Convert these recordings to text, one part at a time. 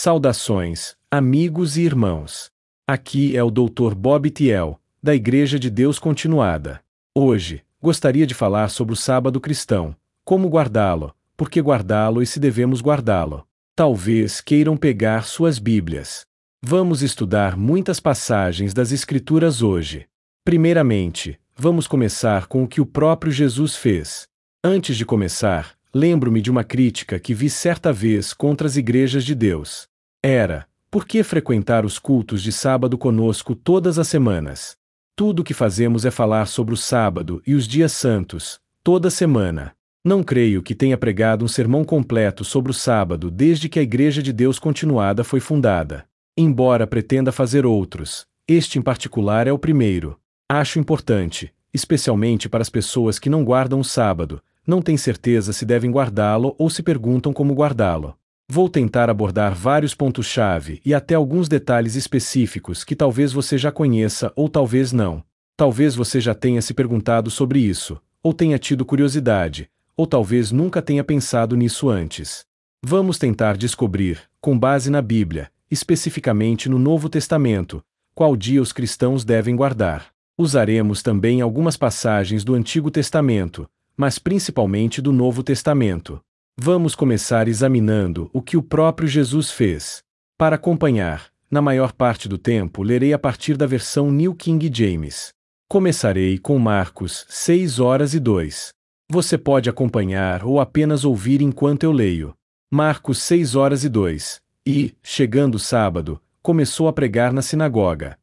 Saudações, amigos e irmãos. Aqui é o Dr. Bob Thiel, da Igreja de Deus Continuada. Hoje, gostaria de falar sobre o sábado cristão, como guardá-lo, por que guardá-lo e se devemos guardá-lo. Talvez queiram pegar suas Bíblias. Vamos estudar muitas passagens das Escrituras hoje. Primeiramente, vamos começar com o que o próprio Jesus fez. Antes de começar, lembro-me de uma crítica que vi certa vez contra as igrejas de Deus. Era: por que frequentar os cultos de sábado conosco todas as semanas? Tudo o que fazemos é falar sobre o sábado e os dias santos, toda semana. Não creio que tenha pregado um sermão completo sobre o sábado desde que a Igreja de Deus Continuada foi fundada. Embora pretenda fazer outros, este em particular é o primeiro. Acho importante, especialmente para as pessoas que não guardam o sábado, não têm certeza se devem guardá-lo ou se perguntam como guardá-lo. Vou tentar abordar vários pontos-chave e até alguns detalhes específicos que talvez você já conheça ou talvez não. Talvez você já tenha se perguntado sobre isso, ou tenha tido curiosidade, ou talvez nunca tenha pensado nisso antes. Vamos tentar descobrir, com base na Bíblia, especificamente no Novo Testamento, qual dia os cristãos devem guardar. Usaremos também algumas passagens do Antigo Testamento, mas principalmente do Novo Testamento. Vamos começar examinando o que o próprio Jesus fez. Para acompanhar, na maior parte do tempo lerei a partir da versão New King James. Começarei com Marcos 6:02. Você pode acompanhar ou apenas ouvir enquanto eu leio. Marcos 6:02. E, chegando o sábado, começou a pregar na sinagoga.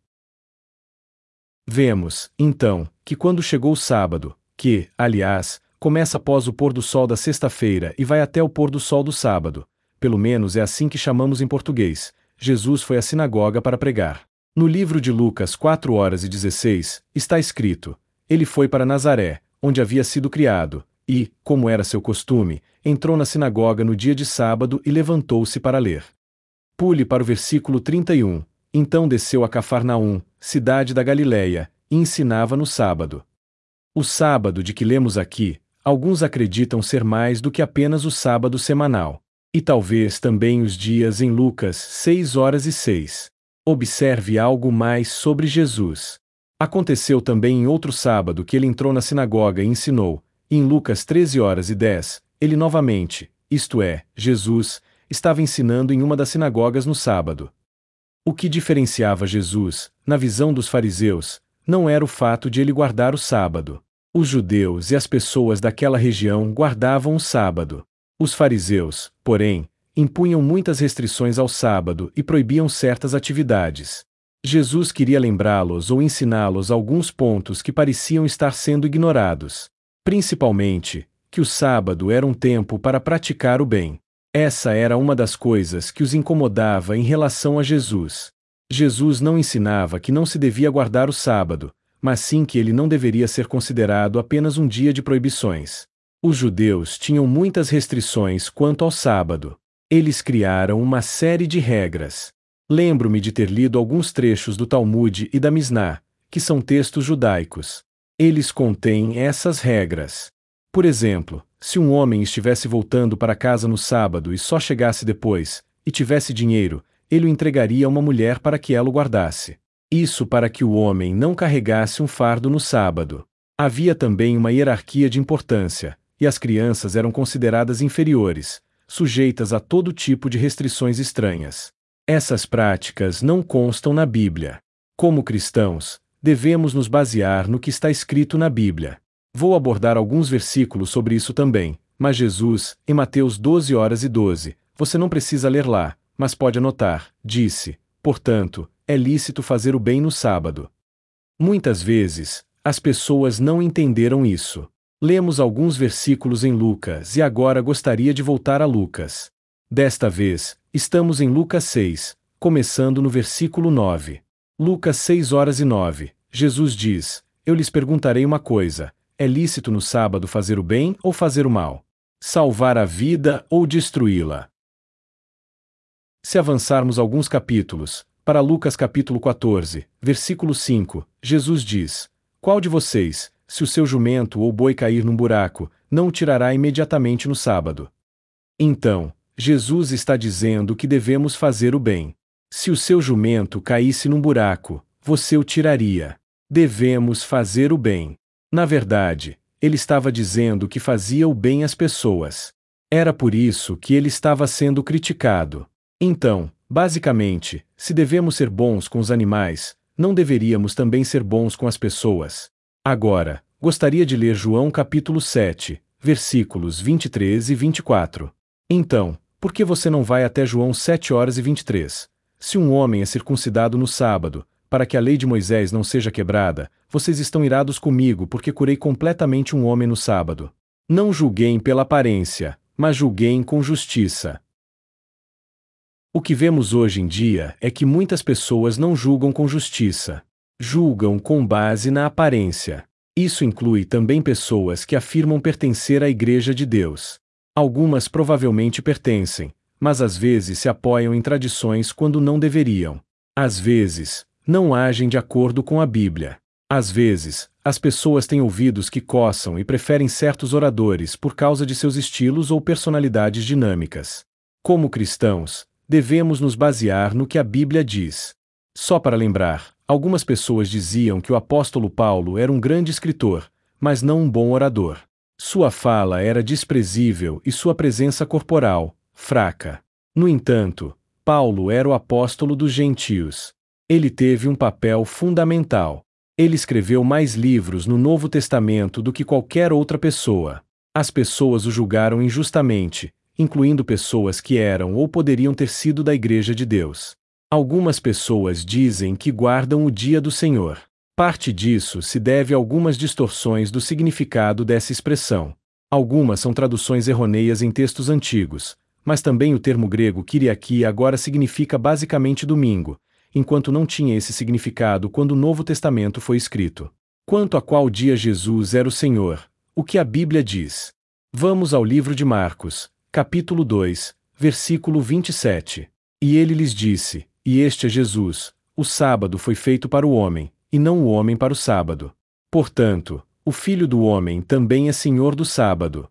Vemos, então, que quando chegou o sábado, que, aliás, começa após o pôr do sol da sexta-feira e vai até o pôr do sol do sábado, pelo menos é assim que chamamos em português, Jesus foi à sinagoga para pregar. No livro de Lucas 4:16, está escrito: ele foi para Nazaré, onde havia sido criado, e, como era seu costume, entrou na sinagoga no dia de sábado e levantou-se para ler. Pule para o versículo 31. Então desceu a Cafarnaum, cidade da Galileia, e ensinava no sábado. O sábado de que lemos aqui, alguns acreditam ser mais do que apenas o sábado semanal. E talvez também os dias em Lucas 6:06. Observe algo mais sobre Jesus. Aconteceu também em outro sábado que ele entrou na sinagoga e ensinou, e em Lucas 13:10, ele novamente, isto é, Jesus, estava ensinando em uma das sinagogas no sábado. O que diferenciava Jesus, na visão dos fariseus, não era o fato de ele guardar o sábado. Os judeus e as pessoas daquela região guardavam o sábado. Os fariseus, porém, impunham muitas restrições ao sábado e proibiam certas atividades. Jesus queria lembrá-los ou ensiná-los alguns pontos que pareciam estar sendo ignorados. Principalmente, que o sábado era um tempo para praticar o bem. Essa era uma das coisas que os incomodava em relação a Jesus. Jesus não ensinava que não se devia guardar o sábado, mas sim que ele não deveria ser considerado apenas um dia de proibições. Os judeus tinham muitas restrições quanto ao sábado. Eles criaram uma série de regras. Lembro-me de ter lido alguns trechos do Talmud e da Misná, que são textos judaicos. Eles contêm essas regras. Por exemplo, se um homem estivesse voltando para casa no sábado e só chegasse depois, e tivesse dinheiro, ele o entregaria a uma mulher para que ela o guardasse. Isso para que o homem não carregasse um fardo no sábado. Havia também uma hierarquia de importância, e as crianças eram consideradas inferiores, sujeitas a todo tipo de restrições estranhas. Essas práticas não constam na Bíblia. Como cristãos, devemos nos basear no que está escrito na Bíblia. Vou abordar alguns versículos sobre isso também, mas Jesus, em Mateus 12:12, você não precisa ler lá, mas pode anotar, disse: portanto, é lícito fazer o bem no sábado. Muitas vezes, as pessoas não entenderam isso. Lemos alguns versículos em Lucas e agora gostaria de voltar a Lucas. Desta vez, estamos em Lucas 6, começando no versículo 9. Lucas 6:09, Jesus diz: eu lhes perguntarei uma coisa: é lícito no sábado fazer o bem ou fazer o mal? Salvar a vida ou destruí-la? Se avançarmos alguns capítulos, para Lucas capítulo 14, versículo 5, Jesus diz: qual de vocês, se o seu jumento ou boi cair num buraco, não o tirará imediatamente no sábado? Então, Jesus está dizendo que devemos fazer o bem. Se o seu jumento caísse num buraco, você o tiraria. Devemos fazer o bem. Na verdade, ele estava dizendo que fazia o bem às pessoas. Era por isso que ele estava sendo criticado. Então, basicamente, se devemos ser bons com os animais, não deveríamos também ser bons com as pessoas? Agora, gostaria de ler João capítulo 7, versículos 23 e 24. Então, por que você não vai até João 7:23? Se um homem é circuncidado no sábado, para que a lei de Moisés não seja quebrada, vocês estão irados comigo porque curei completamente um homem no sábado. Não julguem pela aparência, mas julguem com justiça. O que vemos hoje em dia é que muitas pessoas não julgam com justiça. Julgam com base na aparência. Isso inclui também pessoas que afirmam pertencer à Igreja de Deus. Algumas provavelmente pertencem, mas às vezes se apoiam em tradições quando não deveriam. Às vezes, não agem de acordo com a Bíblia. Às vezes, as pessoas têm ouvidos que coçam e preferem certos oradores por causa de seus estilos ou personalidades dinâmicas. Como cristãos, devemos nos basear no que a Bíblia diz. Só para lembrar, algumas pessoas diziam que o apóstolo Paulo era um grande escritor, mas não um bom orador. Sua fala era desprezível e sua presença corporal, fraca. No entanto, Paulo era o apóstolo dos gentios. Ele teve um papel fundamental. Ele escreveu mais livros no Novo Testamento do que qualquer outra pessoa. As pessoas o julgaram injustamente, incluindo pessoas que eram ou poderiam ter sido da Igreja de Deus. Algumas pessoas dizem que guardam o dia do Senhor. Parte disso se deve a algumas distorções do significado dessa expressão. Algumas são traduções errôneas em textos antigos, mas também o termo grego Kyriaki agora significa basicamente domingo, enquanto não tinha esse significado quando o Novo Testamento foi escrito. Quanto a qual dia Jesus era o Senhor, o que a Bíblia diz? Vamos ao livro de Marcos, capítulo 2, versículo 27. E ele lhes disse: E este é Jesus, o sábado foi feito para o homem, e não o homem para o sábado. Portanto, o Filho do Homem também é Senhor do sábado.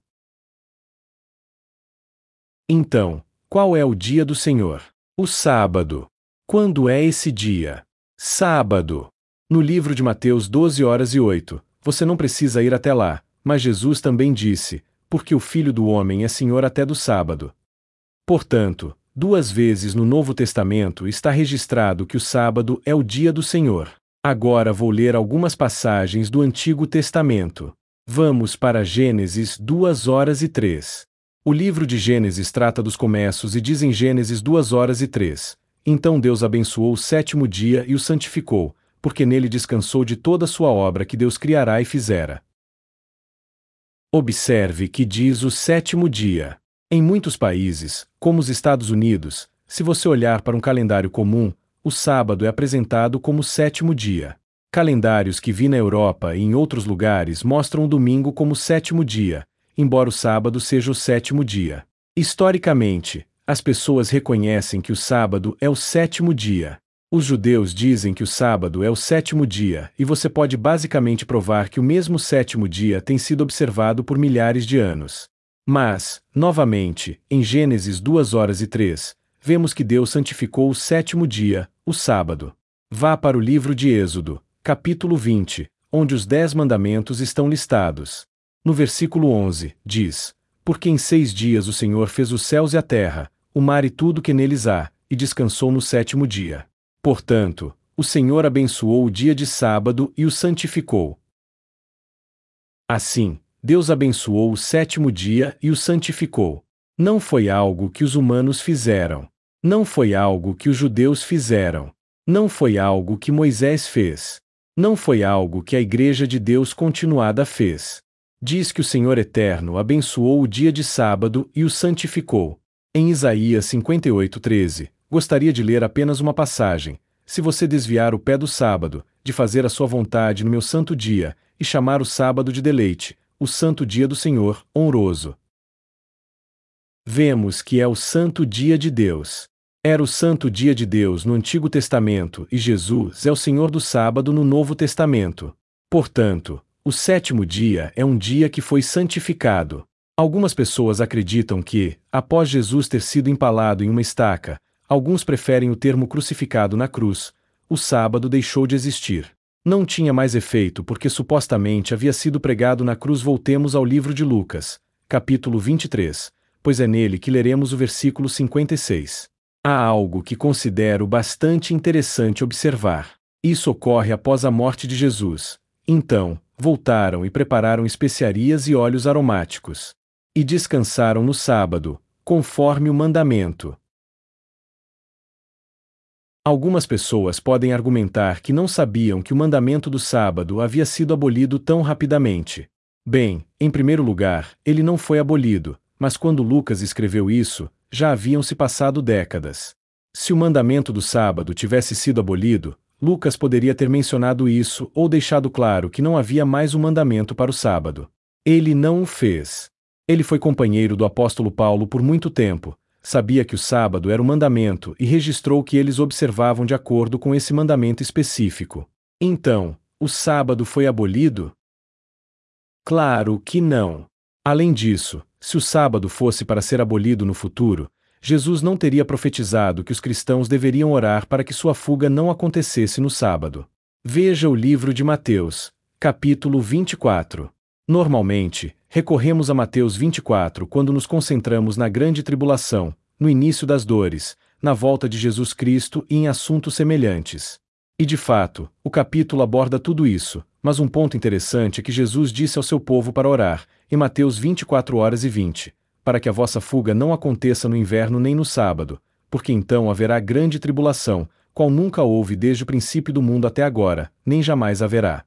Então, qual é o dia do Senhor? O sábado. Quando é esse dia? Sábado. No livro de Mateus 12:08, você não precisa ir até lá, mas Jesus também disse: porque o Filho do Homem é Senhor até do sábado. Portanto, 2 vezes no Novo Testamento está registrado que o sábado é o dia do Senhor. Agora vou ler algumas passagens do Antigo Testamento. Vamos para Gênesis 2:03. O livro de Gênesis trata dos começos e diz em Gênesis 2:03: Então Deus abençoou o 7º dia e o santificou, porque nele descansou de toda a sua obra que Deus criará e fizera. Observe que diz o 7º dia. Em muitos países, como os Estados Unidos, se você olhar para um calendário comum, o sábado é apresentado como o 7º dia. Calendários que vi na Europa e em outros lugares mostram o domingo como o 7º dia, embora o sábado seja o 7º dia. Historicamente, as pessoas reconhecem que o sábado é o 7º dia. Os judeus dizem que o sábado é o 7º dia, e você pode basicamente provar que o mesmo 7º dia tem sido observado por milhares de anos. Mas, novamente, em Gênesis 2:03, vemos que Deus santificou o 7º dia, o sábado. Vá para o livro de Êxodo, capítulo 20, onde os 10 mandamentos estão listados. No versículo 11, diz: Porque em 6 dias o Senhor fez os céus e a terra, o mar e tudo que neles há, e descansou no 7º dia. Portanto, o Senhor abençoou o dia de sábado e o santificou. Assim, Deus abençoou o 7º dia e o santificou. Não foi algo que os humanos fizeram. Não foi algo que os judeus fizeram. Não foi algo que Moisés fez. Não foi algo que a Igreja de Deus continuada fez. Diz que o Senhor Eterno abençoou o dia de sábado e o santificou. Em Isaías 58:13, gostaria de ler apenas uma passagem. Se você desviar o pé do sábado, de fazer a sua vontade no meu santo dia, e chamar o sábado de deleite, o santo dia do Senhor, honroso. Vemos que é o santo dia de Deus. Era o santo dia de Deus no Antigo Testamento e Jesus é o Senhor do sábado no Novo Testamento. Portanto, o 7º dia é um dia que foi santificado. Algumas pessoas acreditam que, após Jesus ter sido empalado em uma estaca, alguns preferem o termo crucificado na cruz, o sábado deixou de existir. Não tinha mais efeito porque supostamente havia sido pregado na cruz. Voltemos ao livro de Lucas, capítulo 23, pois é nele que leremos o versículo 56. Há algo que considero bastante interessante observar. Isso ocorre após a morte de Jesus. Então, voltaram e prepararam especiarias e óleos aromáticos. E descansaram no sábado, conforme o mandamento. Algumas pessoas podem argumentar que não sabiam que o mandamento do sábado havia sido abolido tão rapidamente. Bem, em primeiro lugar, ele não foi abolido, mas quando Lucas escreveu isso, já haviam se passado décadas. Se o mandamento do sábado tivesse sido abolido, Lucas poderia ter mencionado isso ou deixado claro que não havia mais um mandamento para o sábado. Ele não o fez. Ele foi companheiro do apóstolo Paulo por muito tempo, sabia que o sábado era um mandamento e registrou que eles observavam de acordo com esse mandamento específico. Então, o sábado foi abolido? Claro que não. Além disso, se o sábado fosse para ser abolido no futuro, Jesus não teria profetizado que os cristãos deveriam orar para que sua fuga não acontecesse no sábado. Veja o livro de Mateus, capítulo 24. Normalmente, recorremos a Mateus 24 quando nos concentramos na grande tribulação, no início das dores, na volta de Jesus Cristo e em assuntos semelhantes. E de fato, o capítulo aborda tudo isso, mas um ponto interessante é que Jesus disse ao seu povo para orar, em Mateus 24h20, para que a vossa fuga não aconteça no inverno nem no sábado, porque então haverá grande tribulação, qual nunca houve desde o princípio do mundo até agora, nem jamais haverá.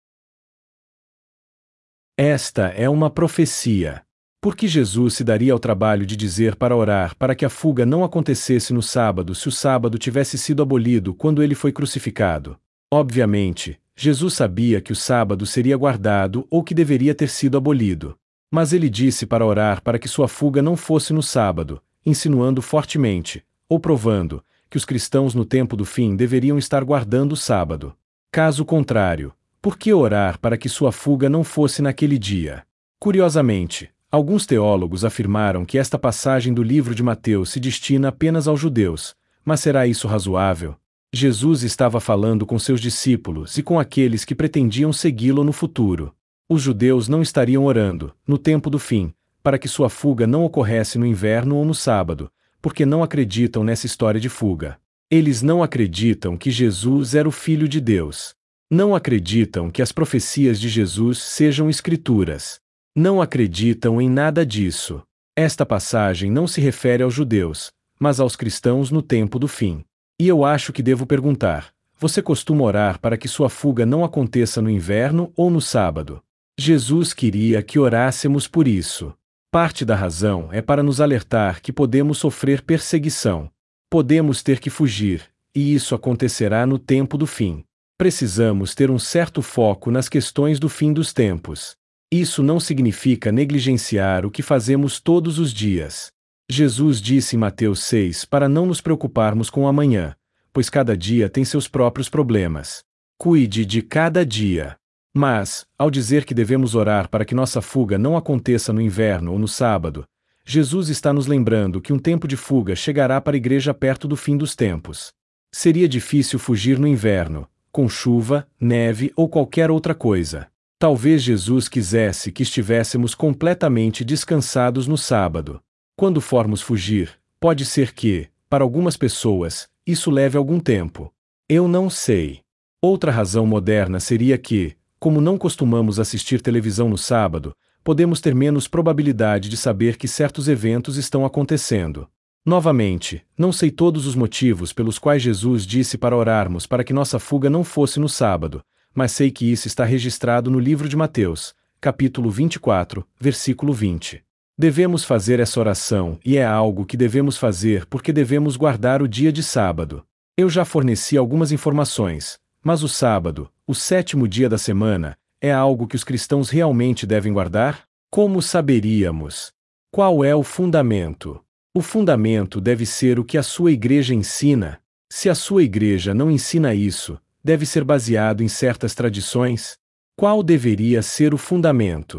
Esta é uma profecia. Por que Jesus se daria ao trabalho de dizer para orar para que a fuga não acontecesse no sábado se o sábado tivesse sido abolido quando ele foi crucificado? Obviamente, Jesus sabia que o sábado seria guardado ou que deveria ter sido abolido. Mas ele disse para orar para que sua fuga não fosse no sábado, insinuando fortemente, ou provando, que os cristãos no tempo do fim deveriam estar guardando o sábado. Caso contrário, por que orar para que sua fuga não fosse naquele dia? Curiosamente, alguns teólogos afirmaram que esta passagem do livro de Mateus se destina apenas aos judeus, mas será isso razoável? Jesus estava falando com seus discípulos e com aqueles que pretendiam segui-lo no futuro. Os judeus não estariam orando, no tempo do fim, para que sua fuga não ocorresse no inverno ou no sábado, porque não acreditam nessa história de fuga. Eles não acreditam que Jesus era o Filho de Deus. Não acreditam que as profecias de Jesus sejam escrituras. Não acreditam em nada disso. Esta passagem não se refere aos judeus, mas aos cristãos no tempo do fim. E eu acho que devo perguntar: você costuma orar para que sua fuga não aconteça no inverno ou no sábado? Jesus queria que orássemos por isso. Parte da razão é para nos alertar que podemos sofrer perseguição. Podemos ter que fugir, e isso acontecerá no tempo do fim. Precisamos ter um certo foco nas questões do fim dos tempos. Isso não significa negligenciar o que fazemos todos os dias. Jesus disse em Mateus 6 para não nos preocuparmos com o amanhã, pois cada dia tem seus próprios problemas. Cuide de cada dia. Mas, ao dizer que devemos orar para que nossa fuga não aconteça no inverno ou no sábado, Jesus está nos lembrando que um tempo de fuga chegará para a igreja perto do fim dos tempos. Seria difícil fugir no inverno, com chuva, neve ou qualquer outra coisa. Talvez Jesus quisesse que estivéssemos completamente descansados no sábado. Quando formos fugir, pode ser que, para algumas pessoas, isso leve algum tempo. Eu não sei. Outra razão moderna seria que, como não costumamos assistir televisão no sábado, podemos ter menos probabilidade de saber que certos eventos estão acontecendo. Novamente, não sei todos os motivos pelos quais Jesus disse para orarmos para que nossa fuga não fosse no sábado, mas sei que isso está registrado no livro de Mateus, capítulo 24, versículo 20. Devemos fazer essa oração e é algo que devemos fazer porque devemos guardar o dia de sábado. Eu já forneci algumas informações, mas o sábado, o sétimo dia da semana, é algo que os cristãos realmente devem guardar? Como saberíamos? Qual é o fundamento? O fundamento deve ser o que a sua igreja ensina. Se a sua igreja não ensina isso, deve ser baseado em certas tradições? Qual deveria ser o fundamento?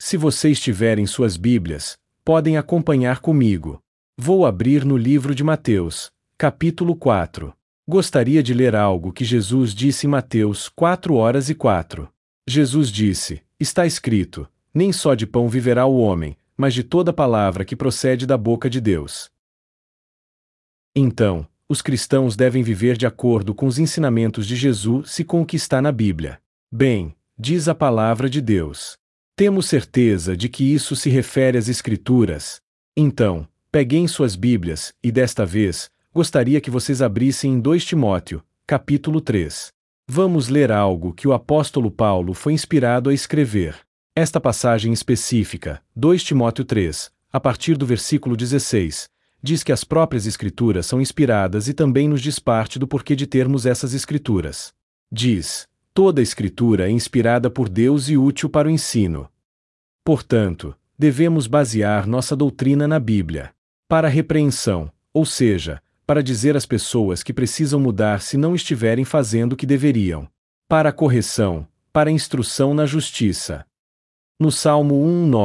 Se vocês tiverem suas Bíblias, podem acompanhar comigo. Vou abrir no livro de Mateus, capítulo 4. Gostaria de ler algo que Jesus disse em Mateus 4:04. Jesus disse: Está escrito, nem só de pão viverá o homem, mas de toda palavra que procede da boca de Deus. Então, os cristãos devem viver de acordo com os ensinamentos de Jesus e com o que está na Bíblia. Bem, diz a palavra de Deus. Temos certeza de que isso se refere às Escrituras. Então, peguem suas Bíblias, e desta vez, gostaria que vocês abrissem em 2 Timóteo, capítulo 3. Vamos ler algo que o apóstolo Paulo foi inspirado a escrever. Esta passagem específica, 2 Timóteo 3, a partir do versículo 16, diz que as próprias Escrituras são inspiradas e também nos diz parte do porquê de termos essas Escrituras. Diz: toda a Escritura é inspirada por Deus e útil para o ensino. Portanto, devemos basear nossa doutrina na Bíblia. Para a repreensão, ou seja, para dizer às pessoas que precisam mudar se não estiverem fazendo o que deveriam. Para a correção, para a instrução na justiça. No Salmo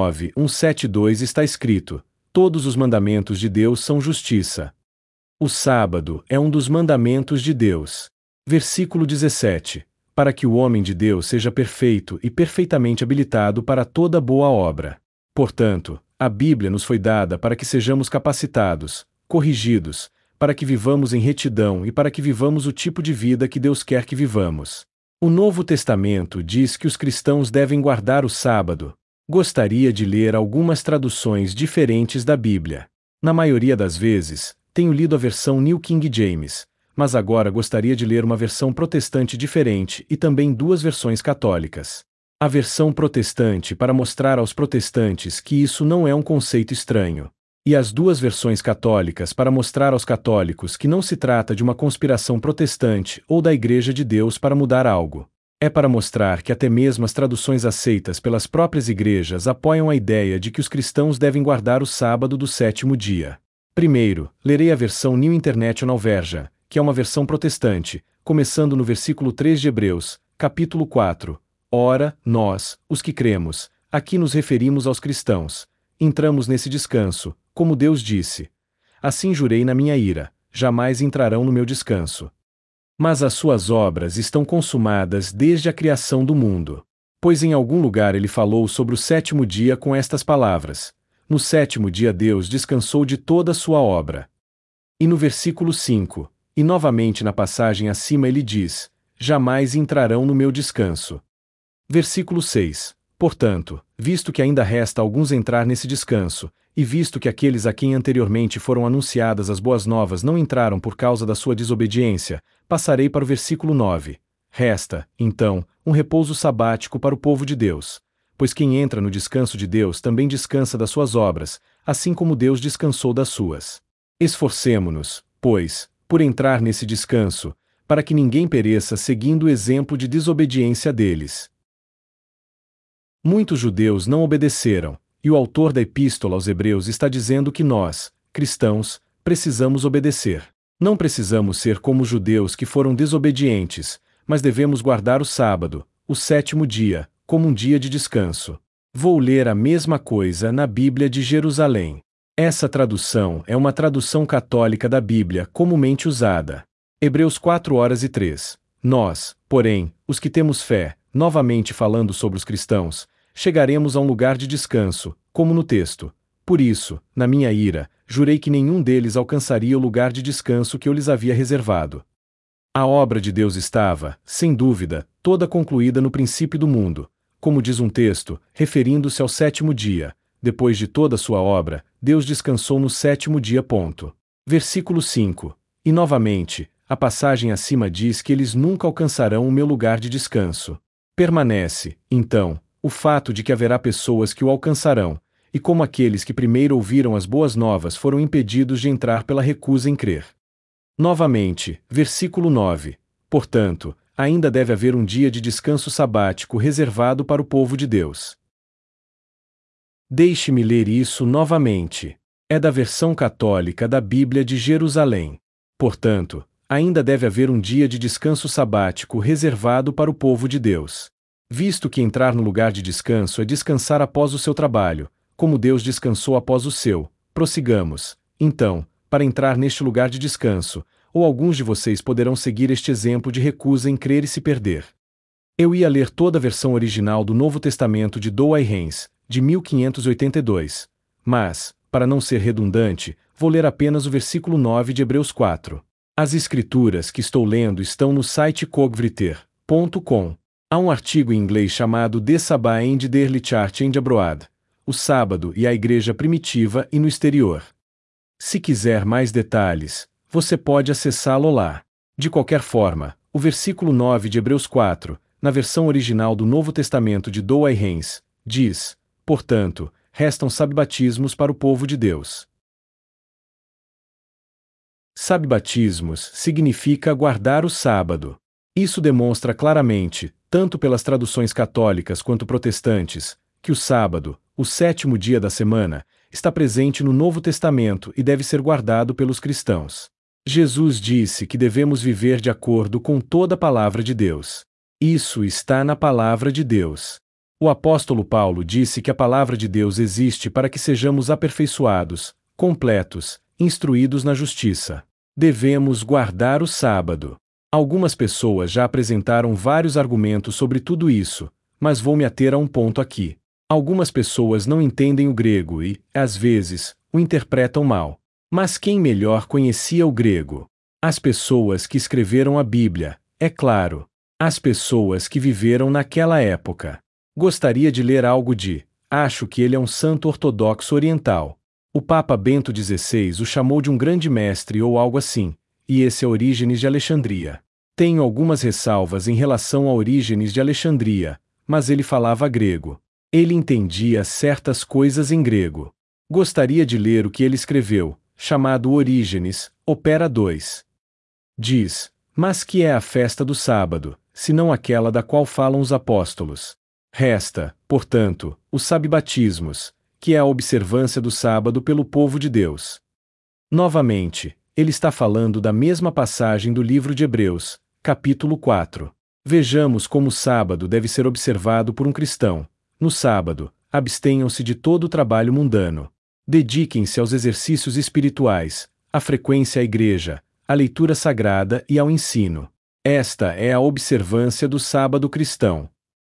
1:9-172 está escrito: todos os mandamentos de Deus são justiça. O sábado é um dos mandamentos de Deus. Versículo 17. Para que o homem de Deus seja perfeito e perfeitamente habilitado para toda boa obra. Portanto, a Bíblia nos foi dada para que sejamos capacitados, corrigidos, para que vivamos em retidão e para que vivamos o tipo de vida que Deus quer que vivamos. O Novo Testamento diz que os cristãos devem guardar o sábado. Gostaria de ler algumas traduções diferentes da Bíblia. Na maioria das vezes, tenho lido a versão New King James, mas agora gostaria de ler uma versão protestante diferente e também 2 versões católicas. A versão protestante para mostrar aos protestantes que isso não é um conceito estranho. E as 2 versões católicas para mostrar aos católicos que não se trata de uma conspiração protestante ou da Igreja de Deus para mudar algo. É para mostrar que até mesmo as traduções aceitas pelas próprias igrejas apoiam a ideia de que os cristãos devem guardar o sábado do 7º dia. Primeiro, lerei a versão New International Version, que é uma versão protestante, começando no versículo 3 de Hebreus, capítulo 4. Ora, nós, os que cremos, aqui nos referimos aos cristãos, entramos nesse descanso, como Deus disse. Assim jurei na minha ira, jamais entrarão no meu descanso. Mas as suas obras estão consumadas desde a criação do mundo. Pois em algum lugar ele falou sobre o 7º dia com estas palavras: no 7º dia Deus descansou de toda a sua obra. E no versículo 5, e novamente na passagem acima ele diz: jamais entrarão no meu descanso. Versículo 6. Portanto, visto que ainda resta alguns entrar nesse descanso, e visto que aqueles a quem anteriormente foram anunciadas as boas novas não entraram por causa da sua desobediência, passarei para o versículo 9. Resta, então, um repouso sabático para o povo de Deus. Pois quem entra no descanso de Deus também descansa das suas obras, assim como Deus descansou das suas. Esforcemo-nos, pois, por entrar nesse descanso, para que ninguém pereça seguindo o exemplo de desobediência deles. Muitos judeus não obedeceram, e o autor da Epístola aos Hebreus está dizendo que nós, cristãos, precisamos obedecer. Não precisamos ser como os judeus que foram desobedientes, mas devemos guardar o sábado, o 7º dia, como um dia de descanso. Vou ler a mesma coisa na Bíblia de Jerusalém. Essa tradução é uma tradução católica da Bíblia comumente usada. Hebreus 4:03. Nós, porém, os que temos fé, novamente falando sobre os cristãos, chegaremos a um lugar de descanso, como no texto. Por isso, na minha ira, jurei que nenhum deles alcançaria o lugar de descanso que eu lhes havia reservado. A obra de Deus estava, sem dúvida, toda concluída no princípio do mundo, como diz um texto, referindo-se ao 7º dia. Depois de toda a sua obra, Deus descansou no 7º dia. Versículo 5. E novamente, a passagem acima diz que eles nunca alcançarão o meu lugar de descanso. Permanece, então, o fato de que haverá pessoas que o alcançarão, e como aqueles que primeiro ouviram as boas novas foram impedidos de entrar pela recusa em crer. Novamente, versículo 9. Portanto, ainda deve haver um dia de descanso sabático reservado para o povo de Deus. Deixe-me ler isso novamente. É da versão católica da Bíblia de Jerusalém. Portanto, ainda deve haver um dia de descanso sabático reservado para o povo de Deus. Visto que entrar no lugar de descanso é descansar após o seu trabalho, como Deus descansou após o seu, prossigamos, então, para entrar neste lugar de descanso, ou alguns de vocês poderão seguir este exemplo de recusa em crer e se perder. Eu ia ler toda a versão original do Novo Testamento de Douay Rheims, de 1582, mas, para não ser redundante, vou ler apenas o versículo 9 de Hebreus 4. As escrituras que estou lendo estão no site cogvriter.com. Há um artigo em inglês chamado The Sabbath and the Early Church and Abroad, o sábado e a igreja primitiva e no exterior. Se quiser mais detalhes, você pode acessá-lo lá. De qualquer forma, o versículo 9 de Hebreus 4, na versão original do Novo Testamento de Douay Rheims, diz: portanto, restam sabe-batismos para o povo de Deus. Sabe-batismos significa guardar o sábado. Isso demonstra claramente, tanto pelas traduções católicas quanto protestantes, que o sábado, o sétimo dia da semana, está presente no Novo Testamento e deve ser guardado pelos cristãos. Jesus disse que devemos viver de acordo com toda a palavra de Deus. Isso está na palavra de Deus. O apóstolo Paulo disse que a palavra de Deus existe para que sejamos aperfeiçoados, completos, instruídos na justiça. Devemos guardar o sábado. Algumas pessoas já apresentaram vários argumentos sobre tudo isso, mas vou me ater a um ponto aqui. Algumas pessoas não entendem o grego e, às vezes, o interpretam mal. Mas quem melhor conhecia o grego? As pessoas que escreveram a Bíblia, é claro. As pessoas que viveram naquela época. Gostaria de ler algo de, acho que ele é um santo ortodoxo oriental. O Papa Bento XVI o chamou de um grande mestre ou algo assim, e esse é Orígenes de Alexandria. Tenho algumas ressalvas em relação a Orígenes de Alexandria, mas ele falava grego. Ele entendia certas coisas em grego. Gostaria de ler o que ele escreveu, chamado Orígenes, Opera 2. Diz: mas que é a festa do sábado, senão aquela da qual falam os apóstolos? Resta, portanto, os sabe-batismos, que é a observância do sábado pelo povo de Deus. Novamente, ele está falando da mesma passagem do livro de Hebreus, capítulo 4. Vejamos como o sábado deve ser observado por um cristão. No sábado, abstenham-se de todo o trabalho mundano. Dediquem-se aos exercícios espirituais, à frequência à igreja, à leitura sagrada e ao ensino. Esta é a observância do sábado cristão.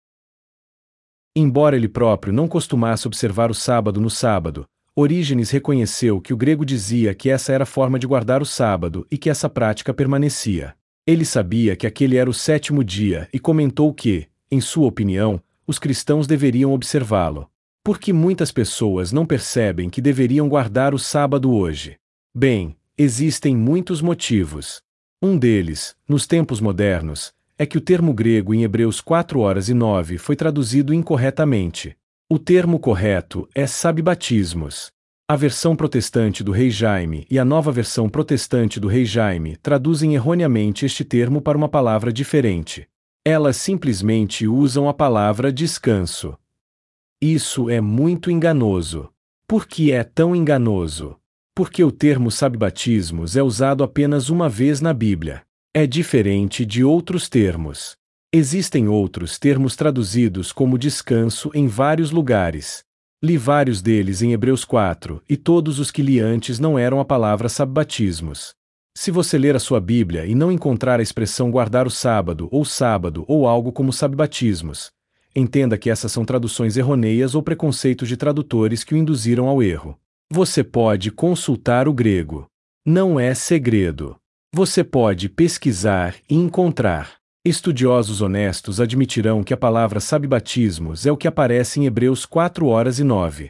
Embora ele próprio não costumasse observar o sábado no sábado, Orígenes reconheceu que o grego dizia que essa era a forma de guardar o sábado e que essa prática permanecia. Ele sabia que aquele era o sétimo dia e comentou que, em sua opinião, os cristãos deveriam observá-lo. Por que muitas pessoas não percebem que deveriam guardar o sábado hoje? Bem, existem muitos motivos. Um deles, nos tempos modernos, é que o termo grego em Hebreus 4:9 foi traduzido incorretamente. O termo correto é sabe-batismos. A versão protestante do Rei Jaime e a nova versão protestante do Rei Jaime traduzem erroneamente este termo para uma palavra diferente. Elas simplesmente usam a palavra descanso. Isso é muito enganoso. Por que é tão enganoso? Porque o termo sabe-batismos é usado apenas uma vez na Bíblia. É diferente de outros termos. Existem outros termos traduzidos como descanso em vários lugares. Li vários deles em Hebreus 4, e todos os que li antes não eram a palavra sabe-batismos. Se você ler a sua Bíblia e não encontrar a expressão guardar o sábado ou algo como sabe-batismos, entenda que essas são traduções errôneas ou preconceitos de tradutores que o induziram ao erro. Você pode consultar o grego. Não é segredo. Você pode pesquisar e encontrar. Estudiosos honestos admitirão que a palavra sabe-batismos é o que aparece em Hebreus 4:9.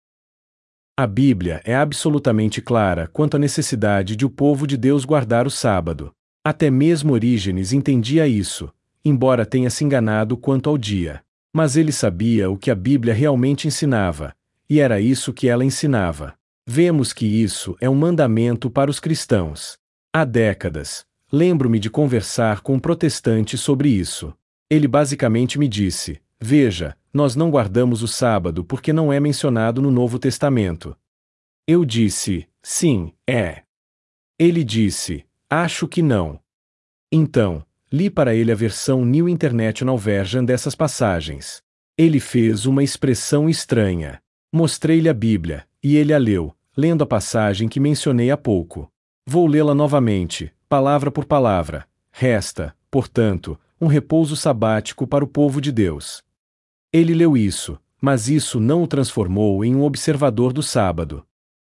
A Bíblia é absolutamente clara quanto à necessidade de o povo de Deus guardar o sábado. Até mesmo Orígenes entendia isso, embora tenha se enganado quanto ao dia. Mas ele sabia o que a Bíblia realmente ensinava, e era isso que ela ensinava. Vemos que isso é um mandamento para os cristãos. Há décadas, lembro-me de conversar com um protestante sobre isso. Ele basicamente me disse: veja, nós não guardamos o sábado porque não é mencionado no Novo Testamento. Eu disse: sim, é. Ele disse: acho que não. Então, Li para ele a versão New International Version dessas passagens. Ele fez uma expressão estranha. Mostrei-lhe a Bíblia, e ele a leu, lendo a passagem que mencionei há pouco. Vou lê-la novamente, palavra por palavra. Resta, portanto, um repouso sabático para o povo de Deus. Ele leu isso, mas isso não o transformou em um observador do sábado.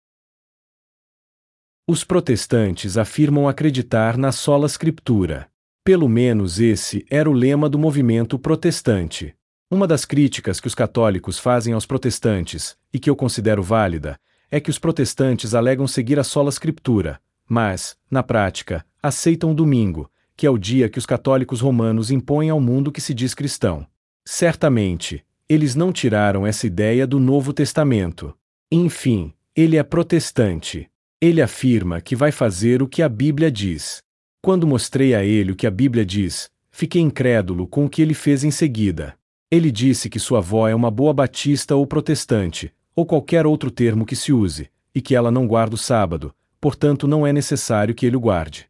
Os protestantes afirmam acreditar na sola Scriptura. Pelo menos esse era o lema do movimento protestante. Uma das críticas que os católicos fazem aos protestantes, e que eu considero válida, é que os protestantes alegam seguir a sola Scriptura, mas, na prática, aceitam o domingo, que é o dia que os católicos romanos impõem ao mundo que se diz cristão. Certamente, eles não tiraram essa ideia do Novo Testamento. Enfim, ele é protestante. Ele afirma que vai fazer o que a Bíblia diz. Quando mostrei a ele o que a Bíblia diz, fiquei incrédulo com o que ele fez em seguida. Ele disse que sua avó é uma boa batista ou protestante, ou qualquer outro termo que se use, e que ela não guarda o sábado, portanto não é necessário que ele o guarde.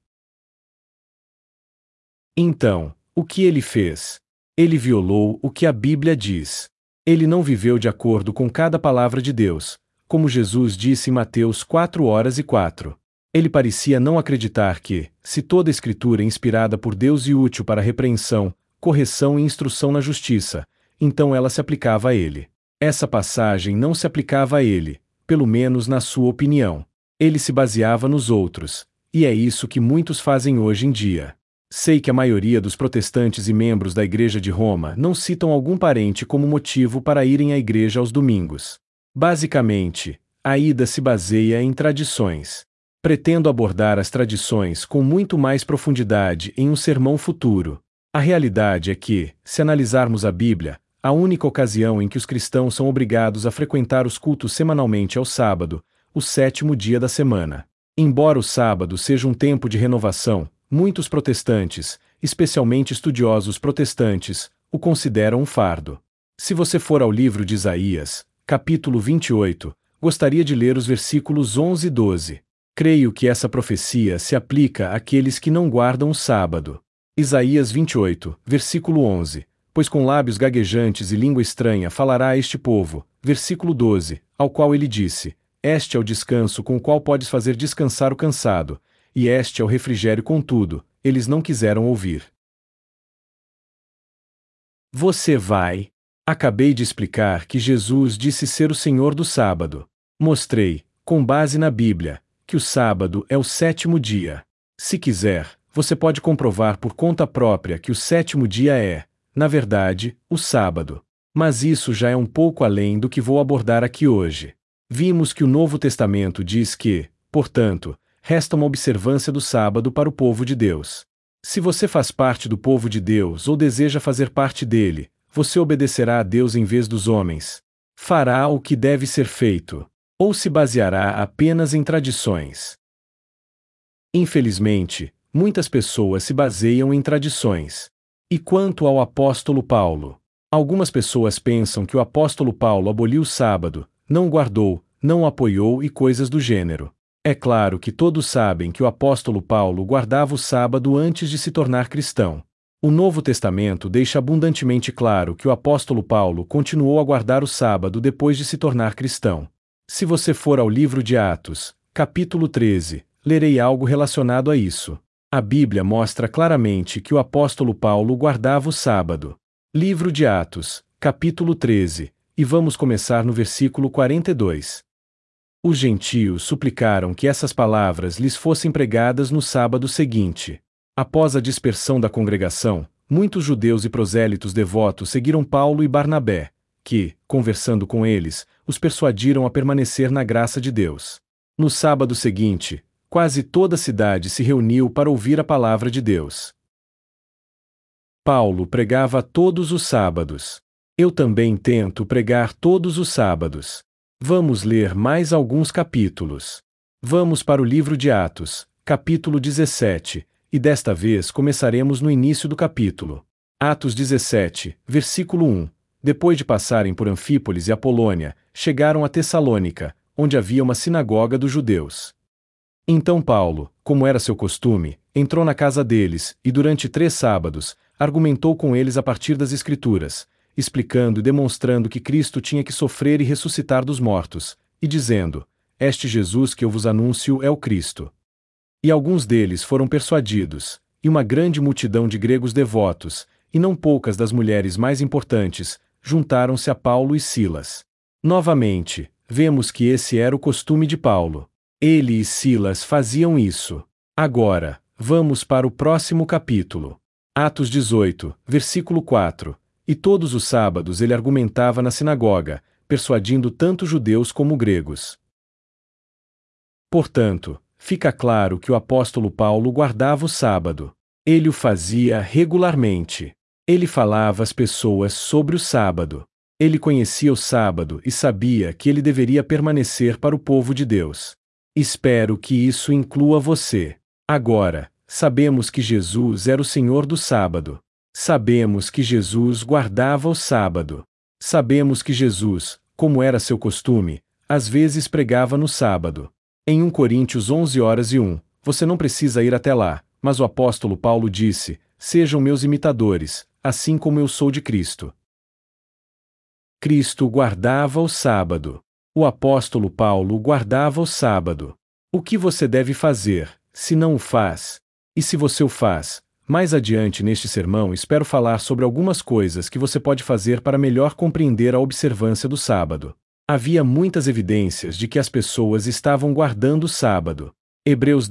Então, o que ele fez? Ele violou o que a Bíblia diz. Ele não viveu de acordo com cada palavra de Deus, como Jesus disse em Mateus 4:4. Ele parecia não acreditar que, se toda a Escritura é inspirada por Deus e útil para repreensão, correção e instrução na justiça, então ela se aplicava a ele. Essa passagem não se aplicava a ele, pelo menos na sua opinião. Ele se baseava nos outros, e é isso que muitos fazem hoje em dia. Sei que a maioria dos protestantes e membros da Igreja de Roma não citam algum parente como motivo para irem à igreja aos domingos. Basicamente, a ida se baseia em tradições. Pretendo abordar as tradições com muito mais profundidade em um sermão futuro. A realidade é que, se analisarmos a Bíblia, a única ocasião em que os cristãos são obrigados a frequentar os cultos semanalmente é o sábado, o 7º dia da semana. Embora o sábado seja um tempo de renovação, muitos protestantes, especialmente estudiosos protestantes, o consideram um fardo. Se você for ao livro de Isaías, capítulo 28, gostaria de ler os versículos 11 e 12. Creio que essa profecia se aplica àqueles que não guardam o sábado. Isaías 28, versículo 11. Pois com lábios gaguejantes e língua estranha falará a este povo. Versículo 12, ao qual ele disse: Este é o descanso com o qual podes fazer descansar o cansado, e este é o refrigério contudo, eles não quiseram ouvir. Você vai. Acabei de explicar que Jesus disse ser o Senhor do sábado. Mostrei, com base na Bíblia, que o sábado é o 7º dia. Se quiser, você pode comprovar por conta própria que o 7º dia é, na verdade, o sábado. Mas isso já é um pouco além do que vou abordar aqui hoje. Vimos que o Novo Testamento diz que, portanto, resta uma observância do sábado para o povo de Deus. Se você faz parte do povo de Deus ou deseja fazer parte dele, você obedecerá a Deus em vez dos homens. Fará o que deve ser feito, ou se baseará apenas em tradições. Infelizmente, muitas pessoas se baseiam em tradições. E quanto ao apóstolo Paulo? Algumas pessoas pensam que o apóstolo Paulo aboliu o sábado, não o guardou, não o apoiou e coisas do gênero. É claro que todos sabem que o apóstolo Paulo guardava o sábado antes de se tornar cristão. O Novo Testamento deixa abundantemente claro que o apóstolo Paulo continuou a guardar o sábado depois de se tornar cristão. Se você for ao livro de Atos, capítulo 13, lerei algo relacionado a isso. A Bíblia mostra claramente que o apóstolo Paulo guardava o sábado. Livro de Atos, capítulo 13, e vamos começar no versículo 42. Os gentios suplicaram que essas palavras lhes fossem pregadas no sábado seguinte. Após a dispersão da congregação, muitos judeus e prosélitos devotos seguiram Paulo e Barnabé, que, conversando com eles, os persuadiram a permanecer na graça de Deus. No sábado seguinte, quase toda a cidade se reuniu para ouvir a palavra de Deus. Paulo pregava todos os sábados. Eu também tento pregar todos os sábados. Vamos ler mais alguns capítulos. Vamos para o livro de Atos, capítulo 17, e desta vez começaremos no início do capítulo. Atos 17, versículo 1. Depois de passarem por Anfípolis e Apolônia, chegaram a Tessalônica, onde havia uma sinagoga dos judeus. Então Paulo, como era seu costume, entrou na casa deles, e durante 3 sábados, argumentou com eles a partir das Escrituras, explicando e demonstrando que Cristo tinha que sofrer e ressuscitar dos mortos, e dizendo: Este Jesus que eu vos anuncio é o Cristo. E alguns deles foram persuadidos, e uma grande multidão de gregos devotos, e não poucas das mulheres mais importantes, juntaram-se a Paulo e Silas. Novamente, vemos que esse era o costume de Paulo. Ele e Silas faziam isso. Agora, vamos para o próximo capítulo. Atos 18, versículo 4. E todos os sábados ele argumentava na sinagoga, persuadindo tanto judeus como gregos. Portanto, fica claro que o apóstolo Paulo guardava o sábado. Ele o fazia regularmente. Ele falava às pessoas sobre o sábado. Ele conhecia o sábado e sabia que ele deveria permanecer para o povo de Deus. Espero que isso inclua você. Agora, sabemos que Jesus era o Senhor do sábado. Sabemos que Jesus guardava o sábado. Sabemos que Jesus, como era seu costume, às vezes pregava no sábado. Em 1 Coríntios 11:1, você não precisa ir até lá, mas o apóstolo Paulo disse: Sejam meus imitadores, assim como eu sou de Cristo. Cristo guardava o sábado. O apóstolo Paulo guardava o sábado. O que você deve fazer, se não o faz? E se você o faz? Mais adiante neste sermão espero falar sobre algumas coisas que você pode fazer para melhor compreender a observância do sábado. Havia muitas evidências de que as pessoas estavam guardando o sábado. Hebreus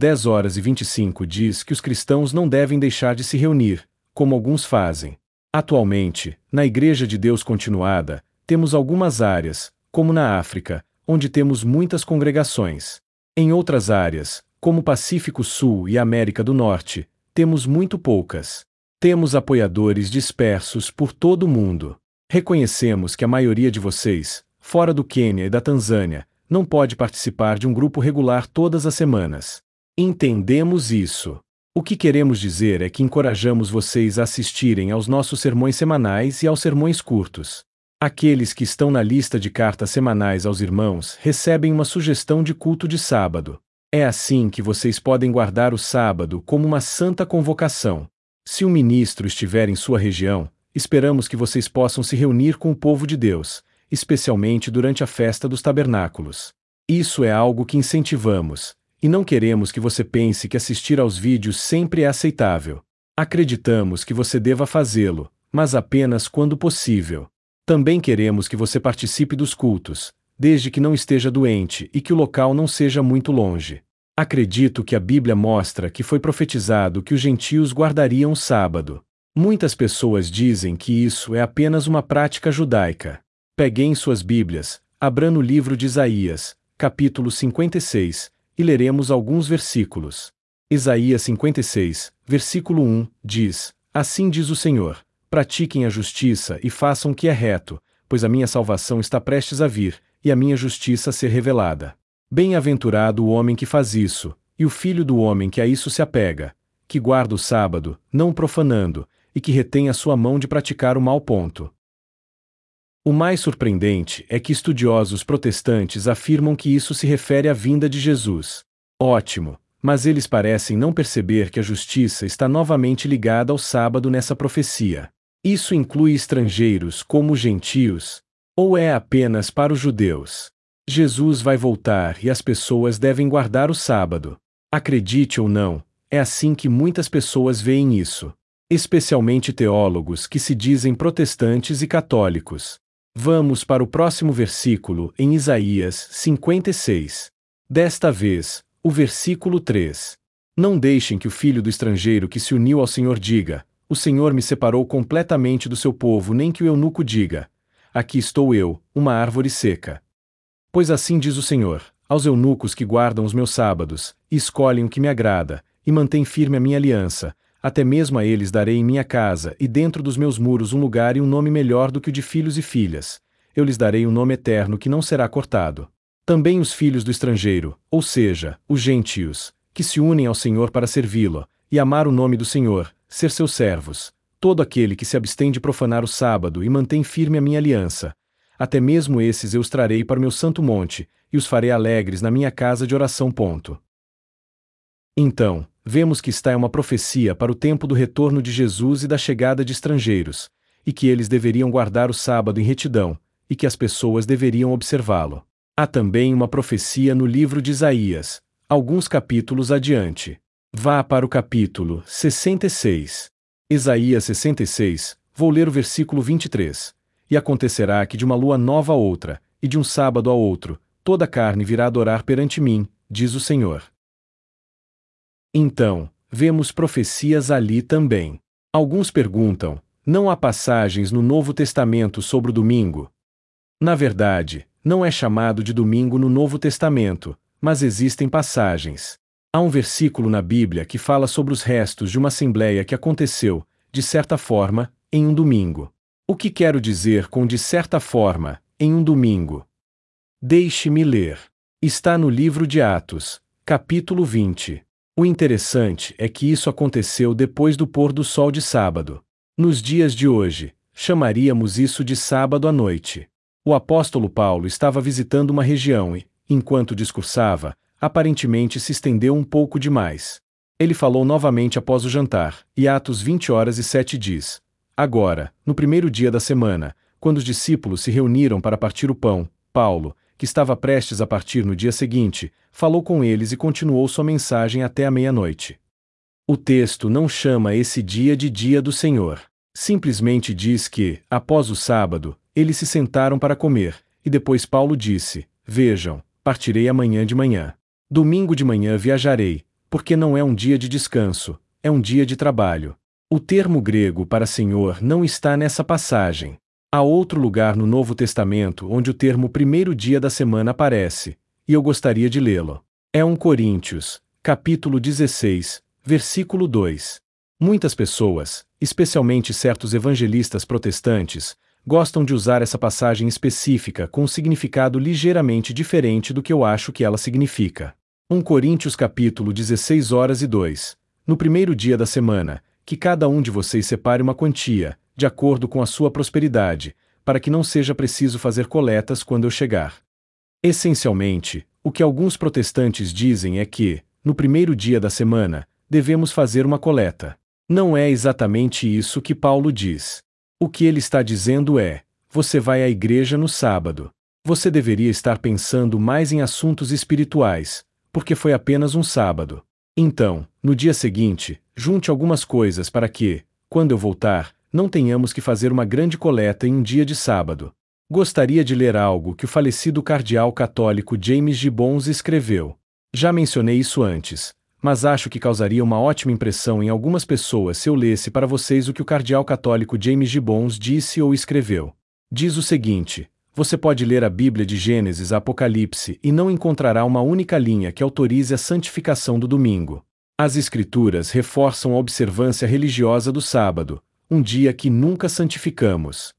10:25 diz que os cristãos não devem deixar de se reunir, como alguns fazem. Atualmente, na Igreja de Deus Continuada, temos algumas áreas, como na África, onde temos muitas congregações. Em outras áreas, como Pacífico Sul e América do Norte, temos muito poucas. Temos apoiadores dispersos por todo o mundo. Reconhecemos que a maioria de vocês, fora do Quênia e da Tanzânia, não pode participar de um grupo regular todas as semanas. Entendemos isso. O que queremos dizer é que encorajamos vocês a assistirem aos nossos sermões semanais e aos sermões curtos. Aqueles que estão na lista de cartas semanais aos irmãos recebem uma sugestão de culto de sábado. É assim que vocês podem guardar o sábado como uma santa convocação. Se um ministro estiver em sua região, esperamos que vocês possam se reunir com o povo de Deus, especialmente durante a festa dos tabernáculos. Isso é algo que incentivamos, e não queremos que você pense que assistir aos vídeos sempre é aceitável. Acreditamos que você deva fazê-lo, mas apenas quando possível. Também queremos que você participe dos cultos, desde que não esteja doente e que o local não seja muito longe. Acredito que a Bíblia mostra que foi profetizado que os gentios guardariam o sábado. Muitas pessoas dizem que isso é apenas uma prática judaica. Peguem suas Bíblias, abram no livro de Isaías, capítulo 56, e leremos alguns versículos. Isaías 56, versículo 1, diz: Assim diz o Senhor: Pratiquem a justiça e façam o que é reto, pois a minha salvação está prestes a vir, e a minha justiça a ser revelada. Bem-aventurado o homem que faz isso, e o filho do homem que a isso se apega, que guarda o sábado, não o profanando, e que retém a sua mão de praticar o mau ponto. O mais surpreendente é que estudiosos protestantes afirmam que isso se refere à vinda de Jesus. Ótimo, mas eles parecem não perceber que a justiça está novamente ligada ao sábado nessa profecia. Isso inclui estrangeiros como os gentios? Ou é apenas para os judeus? Jesus vai voltar e as pessoas devem guardar o sábado. Acredite ou não, é assim que muitas pessoas veem isso. Especialmente teólogos que se dizem protestantes e católicos. Vamos para o próximo versículo em Isaías 56. Desta vez, o versículo 3. Não deixem que o filho do estrangeiro que se uniu ao Senhor diga: O Senhor me separou completamente do seu povo, nem que o eunuco diga: Aqui estou eu, uma árvore seca. Pois assim diz o Senhor: aos eunucos que guardam os meus sábados, e escolhem o que me agrada, e mantêm firme a minha aliança, até mesmo a eles darei em minha casa e dentro dos meus muros um lugar e um nome melhor do que o de filhos e filhas. Eu lhes darei um nome eterno que não será cortado. Também os filhos do estrangeiro, ou seja, os gentios, que se unem ao Senhor para servi-lo, e amar o nome do Senhor, ser seus servos, todo aquele que se abstém de profanar o sábado e mantém firme a minha aliança, até mesmo esses eu os trarei para o meu santo monte, e os farei alegres na minha casa de oração. Então, vemos que esta é uma profecia para o tempo do retorno de Jesus e da chegada de estrangeiros, e que eles deveriam guardar o sábado em retidão, e que as pessoas deveriam observá-lo. Há também uma profecia no livro de Isaías, alguns capítulos adiante. Vá para o capítulo 66. Isaías 66, vou ler o versículo 23. E acontecerá que de uma lua nova a outra, e de um sábado a outro, toda a carne virá adorar perante mim, diz o Senhor. Então, vemos profecias ali também. Alguns perguntam: não há passagens no Novo Testamento sobre o domingo? Na verdade, não é chamado de domingo no Novo Testamento, mas existem passagens. Há um versículo na Bíblia que fala sobre os restos de uma assembleia que aconteceu, de certa forma, em um domingo. O que quero dizer com de certa forma, em um domingo? Deixe-me ler. Está no livro de Atos, capítulo 20. O interessante é que isso aconteceu depois do pôr do sol de sábado. Nos dias de hoje, chamaríamos isso de sábado à noite. O apóstolo Paulo estava visitando uma região e, enquanto discursava, aparentemente se estendeu um pouco demais. Ele falou novamente após o jantar, e Atos 20:07 diz: Agora, no primeiro dia da semana, quando os discípulos se reuniram para partir o pão, Paulo, que estava prestes a partir no dia seguinte, falou com eles e continuou sua mensagem até a meia-noite. O texto não chama esse dia de dia do Senhor. Simplesmente diz que, após o sábado, eles se sentaram para comer, e depois Paulo disse: Vejam, partirei amanhã de manhã. Domingo de manhã viajarei, porque não é um dia de descanso, é um dia de trabalho. O termo grego para Senhor não está nessa passagem. Há outro lugar no Novo Testamento onde o termo primeiro dia da semana aparece, e eu gostaria de lê-lo. É 1 Coríntios, capítulo 16, versículo 2. Muitas pessoas, especialmente certos evangelistas protestantes, gostam de usar essa passagem específica com um significado ligeiramente diferente do que eu acho que ela significa. 1 Coríntios capítulo 16:2. No primeiro dia da semana, que cada um de vocês separe uma quantia, de acordo com a sua prosperidade, para que não seja preciso fazer coletas quando eu chegar. Essencialmente, o que alguns protestantes dizem é que, no primeiro dia da semana, devemos fazer uma coleta. Não é exatamente isso que Paulo diz. O que ele está dizendo é: você vai à igreja no sábado. Você deveria estar pensando mais em assuntos espirituais, porque foi apenas um sábado. Então, no dia seguinte, junte algumas coisas para que, quando eu voltar, não tenhamos que fazer uma grande coleta em um dia de sábado. Gostaria de ler algo que o falecido cardeal católico James Gibbons escreveu. Já mencionei isso antes, mas acho que causaria uma ótima impressão em algumas pessoas se eu lesse para vocês o que o cardeal católico James Gibbons disse ou escreveu. Diz o seguinte: você pode ler a Bíblia de Gênesis a Apocalipse e não encontrará uma única linha que autorize a santificação do domingo. As Escrituras reforçam a observância religiosa do sábado, um dia que nunca santificamos.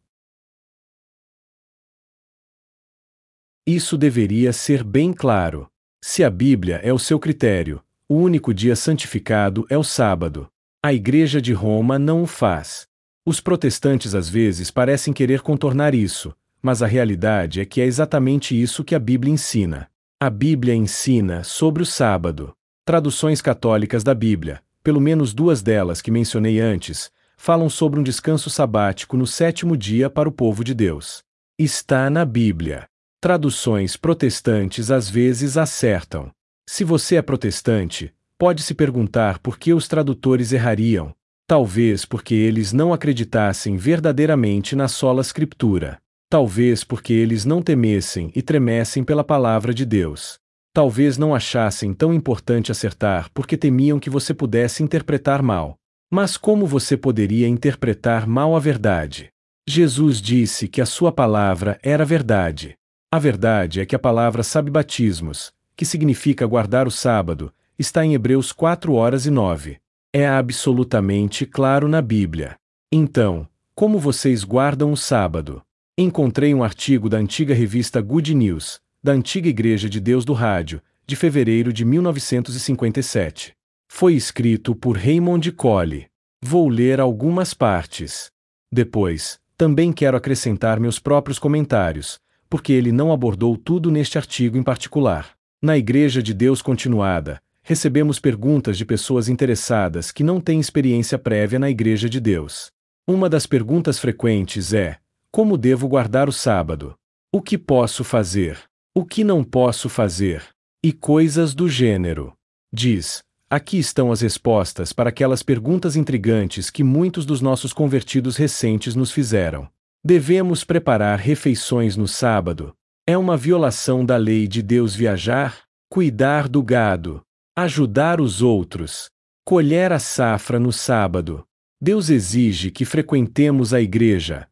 Isso deveria ser bem claro. Se a Bíblia é o seu critério, o único dia santificado é o sábado. A Igreja de Roma não o faz. Os protestantes às vezes parecem querer contornar isso, mas a realidade é que é exatamente isso que a Bíblia ensina. A Bíblia ensina sobre o sábado. Traduções católicas da Bíblia, pelo menos duas delas que mencionei antes, falam sobre um descanso sabático no sétimo dia para o povo de Deus. Está na Bíblia. Traduções protestantes às vezes acertam. Se você é protestante, pode se perguntar por que os tradutores errariam. Talvez porque eles não acreditassem verdadeiramente na sola Escritura. Talvez porque eles não temessem e tremessem pela palavra de Deus. Talvez não achassem tão importante acertar porque temiam que você pudesse interpretar mal. Mas como você poderia interpretar mal a verdade? Jesus disse que a sua palavra era verdade. A verdade é que a palavra sabe-batismos, que significa guardar o sábado, está em Hebreus 4:9. É absolutamente claro na Bíblia. Então, como vocês guardam o sábado? Encontrei um artigo da antiga revista Good News, da Antiga Igreja de Deus do Rádio, de fevereiro de 1957. Foi escrito por Raymond Cole. Vou ler algumas partes. Depois, também quero acrescentar meus próprios comentários, porque ele não abordou tudo neste artigo em particular. Na Igreja de Deus Continuada, recebemos perguntas de pessoas interessadas que não têm experiência prévia na Igreja de Deus. Uma das perguntas frequentes é: como devo guardar o sábado? O que posso fazer? O que não posso fazer? E coisas do gênero. Diz: aqui estão as respostas para aquelas perguntas intrigantes que muitos dos nossos convertidos recentes nos fizeram. Devemos preparar refeições no sábado? É uma violação da lei de Deus viajar, cuidar do gado, ajudar os outros, colher a safra no sábado? Deus exige que frequentemos a igreja.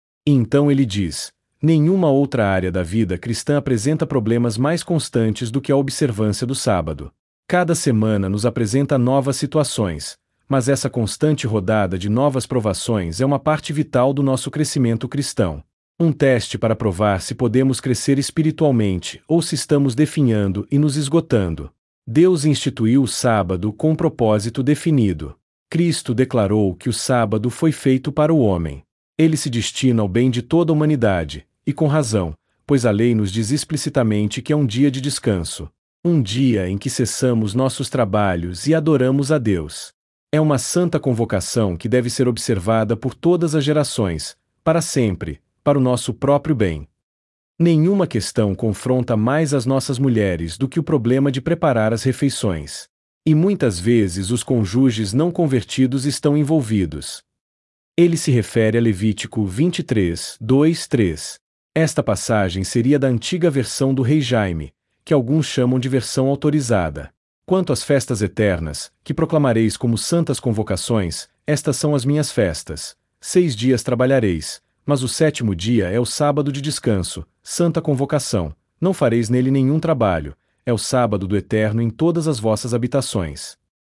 Então ele diz: nenhuma outra área da vida cristã apresenta problemas mais constantes do que a observância do sábado. Cada semana nos apresenta novas situações, mas essa constante rodada de novas provações é uma parte vital do nosso crescimento cristão. Um teste para provar se podemos crescer espiritualmente ou se estamos definhando e nos esgotando. Deus instituiu o sábado com um propósito definido. Cristo declarou que o sábado foi feito para o homem. Ele se destina ao bem de toda a humanidade, e com razão, pois a lei nos diz explicitamente que é um dia de descanso. Um dia em que cessamos nossos trabalhos e adoramos a Deus. É uma santa convocação que deve ser observada por todas as gerações, para sempre, para o nosso próprio bem. Nenhuma questão confronta mais as nossas mulheres do que o problema de preparar as refeições. E muitas vezes os cônjuges não convertidos estão envolvidos. Ele se refere a Levítico 23, 2, 3. Esta passagem seria da antiga versão do Rei Jaime, que alguns chamam de versão autorizada. Quanto às festas eternas, que proclamareis como santas convocações, estas são as minhas festas. 6 dias trabalhareis, mas o 7º dia é o sábado de descanso, santa convocação. Não fareis nele nenhum trabalho, é o sábado do Eterno em todas as vossas habitações.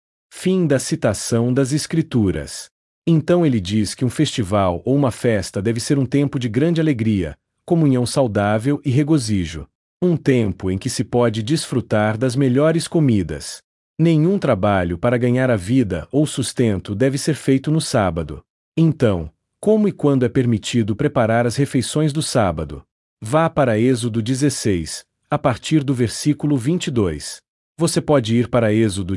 Fim da citação das Escrituras. Então ele diz que um festival ou uma festa deve ser um tempo de grande alegria, comunhão saudável e regozijo. Um tempo em que se pode desfrutar das melhores comidas. Nenhum trabalho para ganhar a vida ou sustento deve ser feito no sábado. Então, como e quando é permitido preparar as refeições do sábado? Vá para Êxodo 16, a partir do versículo 22. Você pode ir para Êxodo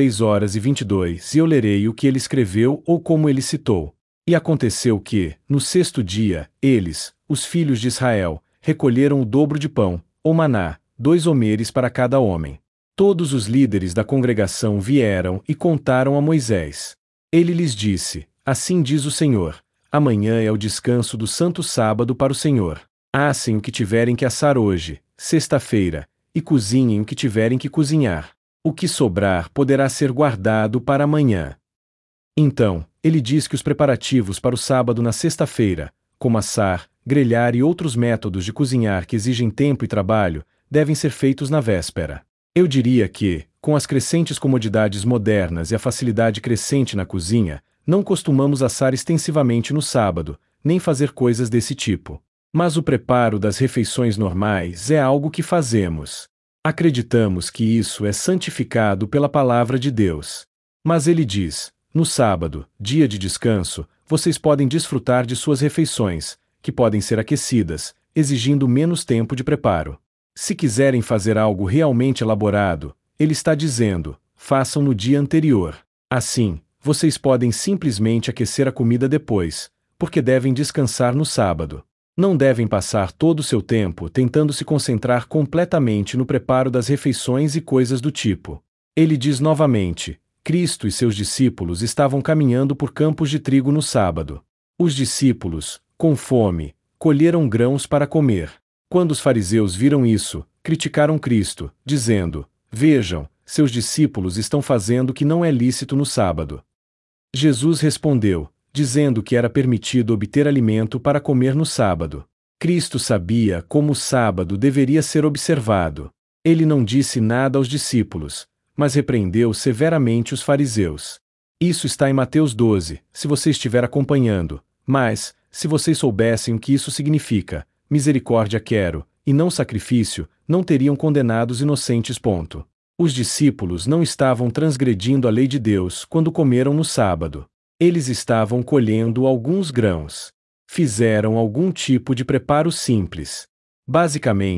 16:22 e eu lerei o que ele escreveu ou como ele citou. E aconteceu que, no 6º dia, eles, os filhos de Israel, recolheram o dobro de pão, ou maná, 2 homeres para cada homem. Todos os líderes da congregação vieram e contaram a Moisés. Ele lhes disse: assim diz o Senhor, amanhã é o descanso do santo sábado para o Senhor. Assem o que tiverem que assar hoje, sexta-feira, e cozinhem o que tiverem que cozinhar. O que sobrar poderá ser guardado para amanhã. Então, ele diz que os preparativos para o sábado na sexta-feira, como assar, grelhar e outros métodos de cozinhar que exigem tempo e trabalho, devem ser feitos na véspera. Eu diria que, com as crescentes comodidades modernas e a facilidade crescente na cozinha, não costumamos assar extensivamente no sábado, nem fazer coisas desse tipo. Mas o preparo das refeições normais é algo que fazemos. Acreditamos que isso é santificado pela palavra de Deus. Mas ele diz: no sábado, dia de descanso, vocês podem desfrutar de suas refeições, que podem ser aquecidas, exigindo menos tempo de preparo. Se quiserem fazer algo realmente elaborado, ele está dizendo: façam no dia anterior. Assim, vocês podem simplesmente aquecer a comida depois, porque devem descansar no sábado. Não devem passar todo o seu tempo tentando se concentrar completamente no preparo das refeições e coisas do tipo. Ele diz novamente: Cristo e seus discípulos estavam caminhando por campos de trigo no sábado. Os discípulos, com fome, colheram grãos para comer. Quando os fariseus viram isso, criticaram Cristo, dizendo: vejam, seus discípulos estão fazendo o que não é lícito no sábado. Jesus respondeu, dizendo que era permitido obter alimento para comer no sábado. Cristo sabia como o sábado deveria ser observado. Ele não disse nada aos discípulos, mas repreendeu severamente os fariseus. Isso está em Mateus 12, se você estiver acompanhando. Mas, se vocês soubessem o que isso significa, misericórdia quero, e não sacrifício, não teriam condenado os inocentes. Os discípulos não estavam transgredindo a lei de Deus quando comeram no sábado. Eles estavam colhendo alguns grãos. Fizeram algum tipo de preparo simples. Basicamente,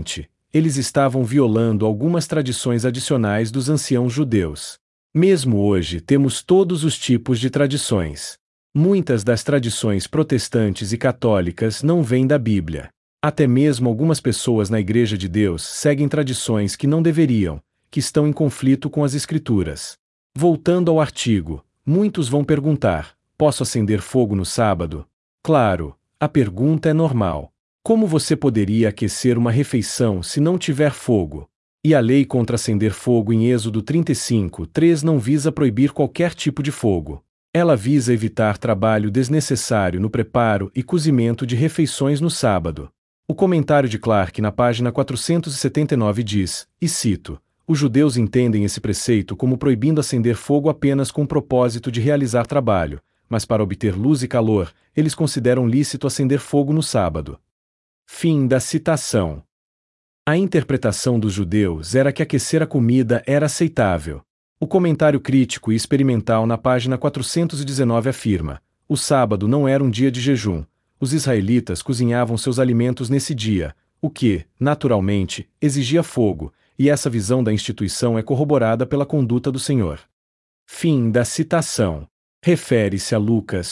eles estavam violando algumas tradições adicionais dos anciãos judeus. Mesmo hoje temos todos os tipos de tradições. Muitas das tradições protestantes e católicas não vêm da Bíblia. Até mesmo algumas pessoas na Igreja de Deus seguem tradições que não deveriam, que estão em conflito com as Escrituras. Voltando ao artigo, muitos vão perguntar: posso acender fogo no sábado? Claro, a pergunta é normal. Como você poderia aquecer uma refeição se não tiver fogo? E a lei contra acender fogo em Êxodo 35:3 não visa proibir qualquer tipo de fogo. Ela visa evitar trabalho desnecessário no preparo e cozimento de refeições no sábado. O comentário de Clark na página 479 diz, e cito: os judeus entendem esse preceito como proibindo acender fogo apenas com o propósito de realizar trabalho, mas para obter luz e calor, eles consideram lícito acender fogo no sábado. Fim da citação. A interpretação dos judeus era que aquecer a comida era aceitável. O comentário crítico e experimental na página 419 afirma: o sábado não era um dia de jejum. Os israelitas cozinhavam seus alimentos nesse dia, o que, naturalmente, exigia fogo, e essa visão da instituição é corroborada pela conduta do Senhor. Fim da citação. Refere-se a Lucas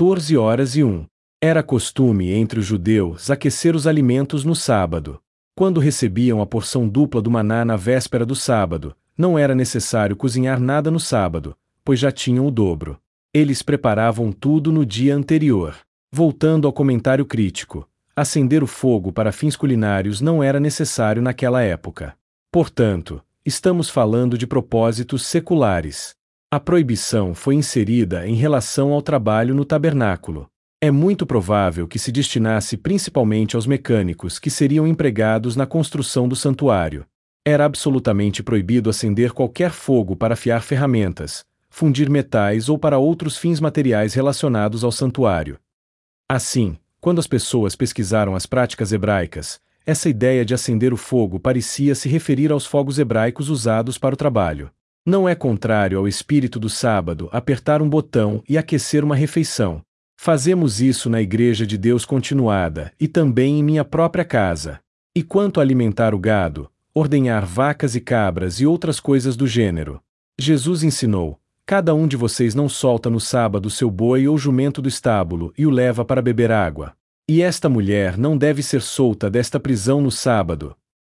14:1. Era costume entre os judeus aquecer os alimentos no sábado. Quando recebiam a porção dupla do maná na véspera do sábado, não era necessário cozinhar nada no sábado, pois já tinham o dobro. Eles preparavam tudo no dia anterior. Voltando ao comentário crítico, acender o fogo para fins culinários não era necessário naquela época. Portanto, estamos falando de propósitos seculares. A proibição foi inserida em relação ao trabalho no tabernáculo. É muito provável que se destinasse principalmente aos mecânicos que seriam empregados na construção do santuário. Era absolutamente proibido acender qualquer fogo para afiar ferramentas, fundir metais ou para outros fins materiais relacionados ao santuário. Assim, quando as pessoas pesquisaram as práticas hebraicas, essa ideia de acender o fogo parecia se referir aos fogos hebraicos usados para o trabalho. Não é contrário ao espírito do sábado apertar um botão e aquecer uma refeição. Fazemos isso na Igreja de Deus Continuada e também em minha própria casa. E quanto a alimentar o gado, ordenhar vacas e cabras e outras coisas do gênero? Jesus ensinou: cada um de vocês não solta no sábado seu boi ou jumento do estábulo e o leva para beber água. E esta mulher não deve ser solta desta prisão no sábado.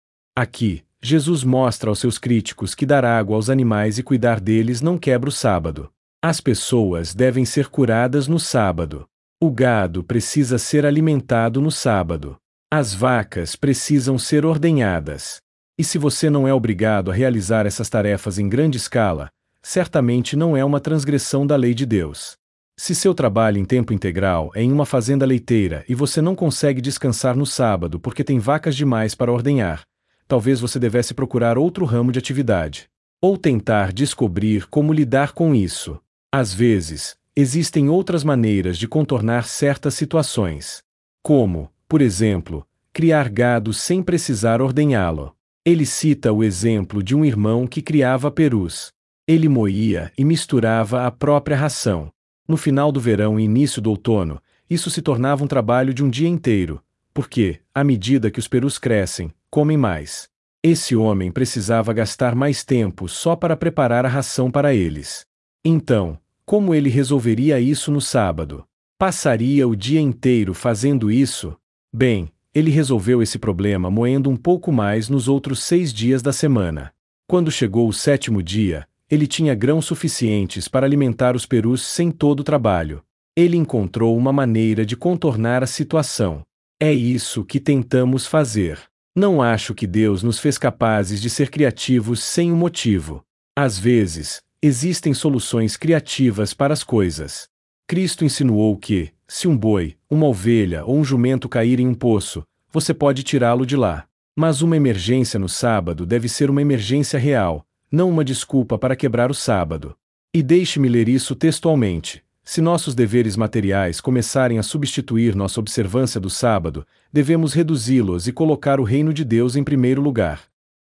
Aqui, Jesus mostra aos seus críticos que dar água aos animais e cuidar deles não quebra o sábado. As pessoas devem ser curadas no sábado. O gado precisa ser alimentado no sábado. As vacas precisam ser ordenhadas. E se você não é obrigado a realizar essas tarefas em grande escala, certamente não é uma transgressão da lei de Deus. Se seu trabalho em tempo integral é em uma fazenda leiteira e você não consegue descansar no sábado porque tem vacas demais para ordenhar, talvez você devesse procurar outro ramo de atividade. Ou tentar descobrir como lidar com isso. Às vezes, existem outras maneiras de contornar certas situações. Como, por exemplo, criar gado sem precisar ordenhá-lo. Ele cita o exemplo de um irmão que criava perus. Ele moía e misturava a própria ração. No final do verão e início do outono, isso se tornava um trabalho de um dia inteiro, porque, à medida que os perus crescem, comem mais. Esse homem precisava gastar mais tempo só para preparar a ração para eles. Então, como ele resolveria isso no sábado? Passaria o dia inteiro fazendo isso? Bem, ele resolveu esse problema moendo um pouco mais nos outros 6 dias da semana. Quando chegou o 7º dia, ele tinha grãos suficientes para alimentar os perus sem todo o trabalho. Ele encontrou uma maneira de contornar a situação. É isso que tentamos fazer. Não acho que Deus nos fez capazes de ser criativos sem um motivo. Às vezes, existem soluções criativas para as coisas. Cristo insinuou que, se um boi, uma ovelha ou um jumento cair em um poço, você pode tirá-lo de lá. Mas uma emergência no sábado deve ser uma emergência real, não uma desculpa para quebrar o sábado. E deixe-me ler isso textualmente. Se nossos deveres materiais começarem a substituir nossa observância do sábado, devemos reduzi-los e colocar o reino de Deus em primeiro lugar.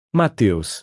Mateus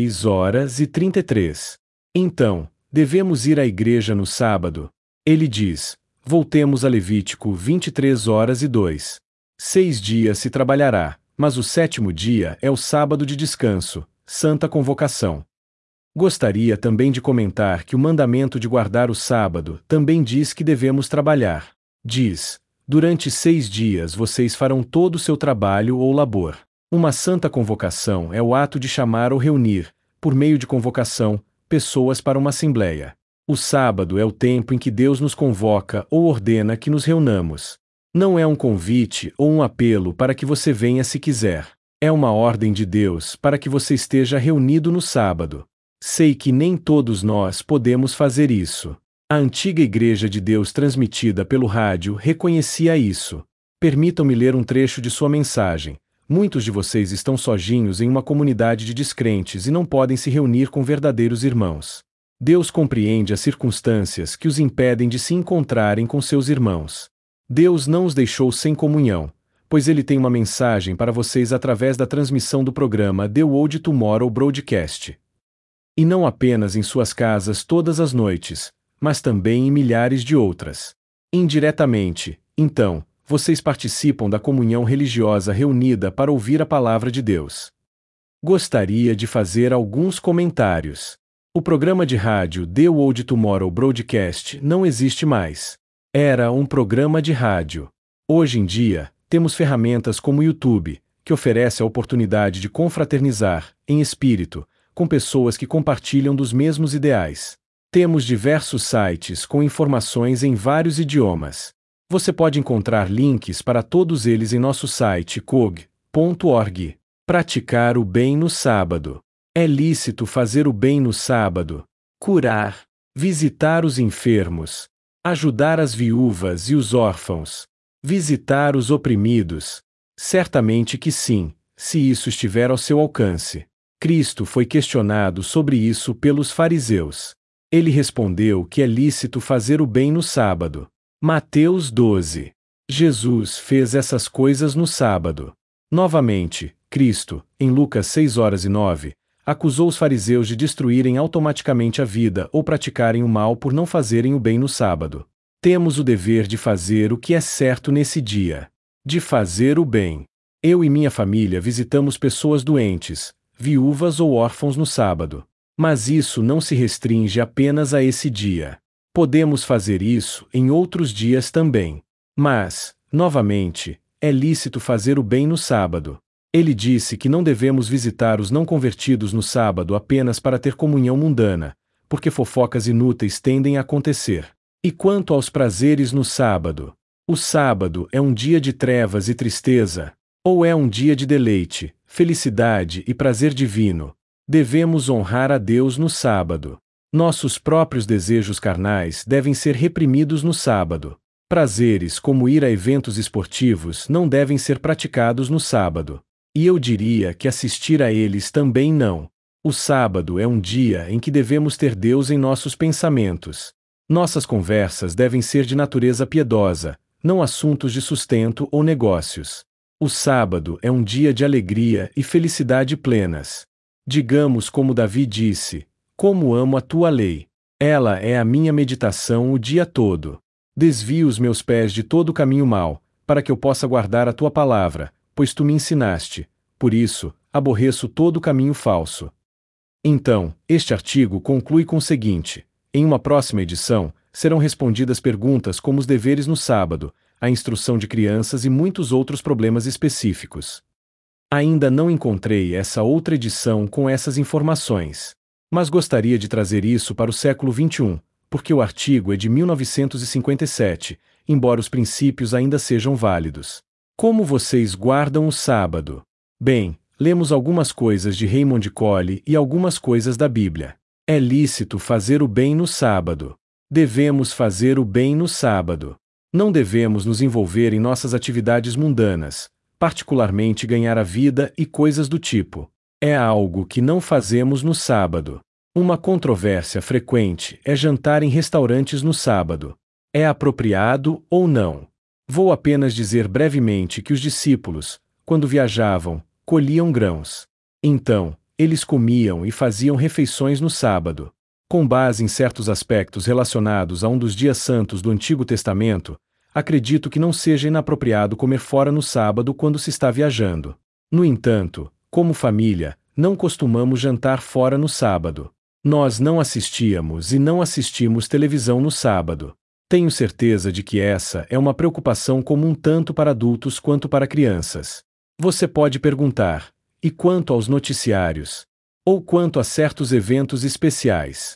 6:33. Então, devemos ir à igreja no sábado? Ele diz: voltemos a Levítico 23:2. 6 dias se trabalhará, Mas o sétimo dia é o sábado de descanso, santa convocação. Gostaria também de comentar que o mandamento de guardar o sábado também diz que devemos trabalhar. Diz: durante 6 dias vocês farão todo o seu trabalho ou labor. Uma santa convocação é o ato de chamar ou reunir, por meio de convocação, pessoas para uma assembleia. O sábado é o tempo em que Deus nos convoca ou ordena que nos reunamos. Não é um convite ou um apelo para que você venha se quiser. É uma ordem de Deus para que você esteja reunido no sábado. Sei que nem todos nós podemos fazer isso. A antiga Igreja de Deus transmitida pelo rádio reconhecia isso. Permitam-me ler um trecho de sua mensagem. Muitos de vocês estão sozinhos em uma comunidade de descrentes e não podem se reunir com verdadeiros irmãos. Deus compreende as circunstâncias que os impedem de se encontrarem com seus irmãos. Deus não os deixou sem comunhão, pois Ele tem uma mensagem para vocês através da transmissão do programa The World Tomorrow Broadcast. E não apenas em suas casas todas as noites, mas também em milhares de outras. Indiretamente, então, vocês participam da comunhão religiosa reunida para ouvir a palavra de Deus. Gostaria de fazer alguns comentários. O programa de rádio The World Tomorrow Broadcast não existe mais. Era um programa de rádio. Hoje em dia, temos ferramentas como o YouTube, que oferece a oportunidade de confraternizar, em espírito, com pessoas que compartilham dos mesmos ideais. Temos diversos sites com informações em vários idiomas. Você pode encontrar links para todos eles em nosso site cog.org. Praticar o bem no sábado. É lícito fazer o bem no sábado, curar, visitar os enfermos, ajudar as viúvas e os órfãos, visitar os oprimidos. Certamente que sim, se isso estiver ao seu alcance. Cristo foi questionado sobre isso pelos fariseus. Ele respondeu que é lícito fazer o bem no sábado. Mateus 12. Jesus fez essas coisas no sábado. Novamente, Cristo, em Lucas 6:09, acusou os fariseus de destruírem automaticamente a vida ou praticarem o mal por não fazerem o bem no sábado. Temos o dever de fazer o que é certo nesse dia. De fazer o bem. Eu e minha família visitamos pessoas doentes, viúvas ou órfãos no sábado. Mas isso não se restringe apenas a esse dia. Podemos fazer isso em outros dias também. Mas, novamente, é lícito fazer o bem no sábado. Ele disse que não devemos visitar os não convertidos no sábado apenas para ter comunhão mundana, porque fofocas inúteis tendem a acontecer. E quanto aos prazeres no sábado? O sábado é um dia de trevas e tristeza? Ou é um dia de deleite, felicidade e prazer divino? Devemos honrar a Deus no sábado. Nossos próprios desejos carnais devem ser reprimidos no sábado. Prazeres como ir a eventos esportivos não devem ser praticados no sábado. E eu diria que assistir a eles também não. O sábado é um dia em que devemos ter Deus em nossos pensamentos. Nossas conversas devem ser de natureza piedosa, não assuntos de sustento ou negócios. O sábado é um dia de alegria e felicidade plenas. Digamos como Davi disse: como amo a tua lei. Ela é a minha meditação o dia todo. Desvio os meus pés de todo o caminho mau, para que eu possa guardar a tua palavra, pois tu me ensinaste. Por isso, aborreço todo o caminho falso. Então, este artigo conclui com o seguinte: em uma próxima edição, serão respondidas perguntas como os deveres no sábado, a instrução de crianças e muitos outros problemas específicos. Ainda não encontrei essa outra edição com essas informações. Mas gostaria de trazer isso para o século XXI, porque o artigo é de 1957, embora os princípios ainda sejam válidos. Como vocês guardam o sábado? Bem, lemos algumas coisas de Raymond Cole e algumas coisas da Bíblia. É lícito fazer o bem no sábado. Devemos fazer o bem no sábado. Não devemos nos envolver em nossas atividades mundanas, particularmente ganhar a vida e coisas do tipo. É algo que não fazemos no sábado. Uma controvérsia frequente é jantar em restaurantes no sábado. É apropriado ou não? Vou apenas dizer brevemente que os discípulos, quando viajavam, colhiam grãos. Então, eles comiam e faziam refeições no sábado. Com base em certos aspectos relacionados a um dos dias santos do Antigo Testamento, acredito que não seja inapropriado comer fora no sábado quando se está viajando. No entanto, como família, não costumamos jantar fora no sábado. Nós não assistíamos e não assistimos televisão no sábado. Tenho certeza de que essa é uma preocupação comum tanto para adultos quanto para crianças. Você pode perguntar: e quanto aos noticiários? Ou quanto a certos eventos especiais?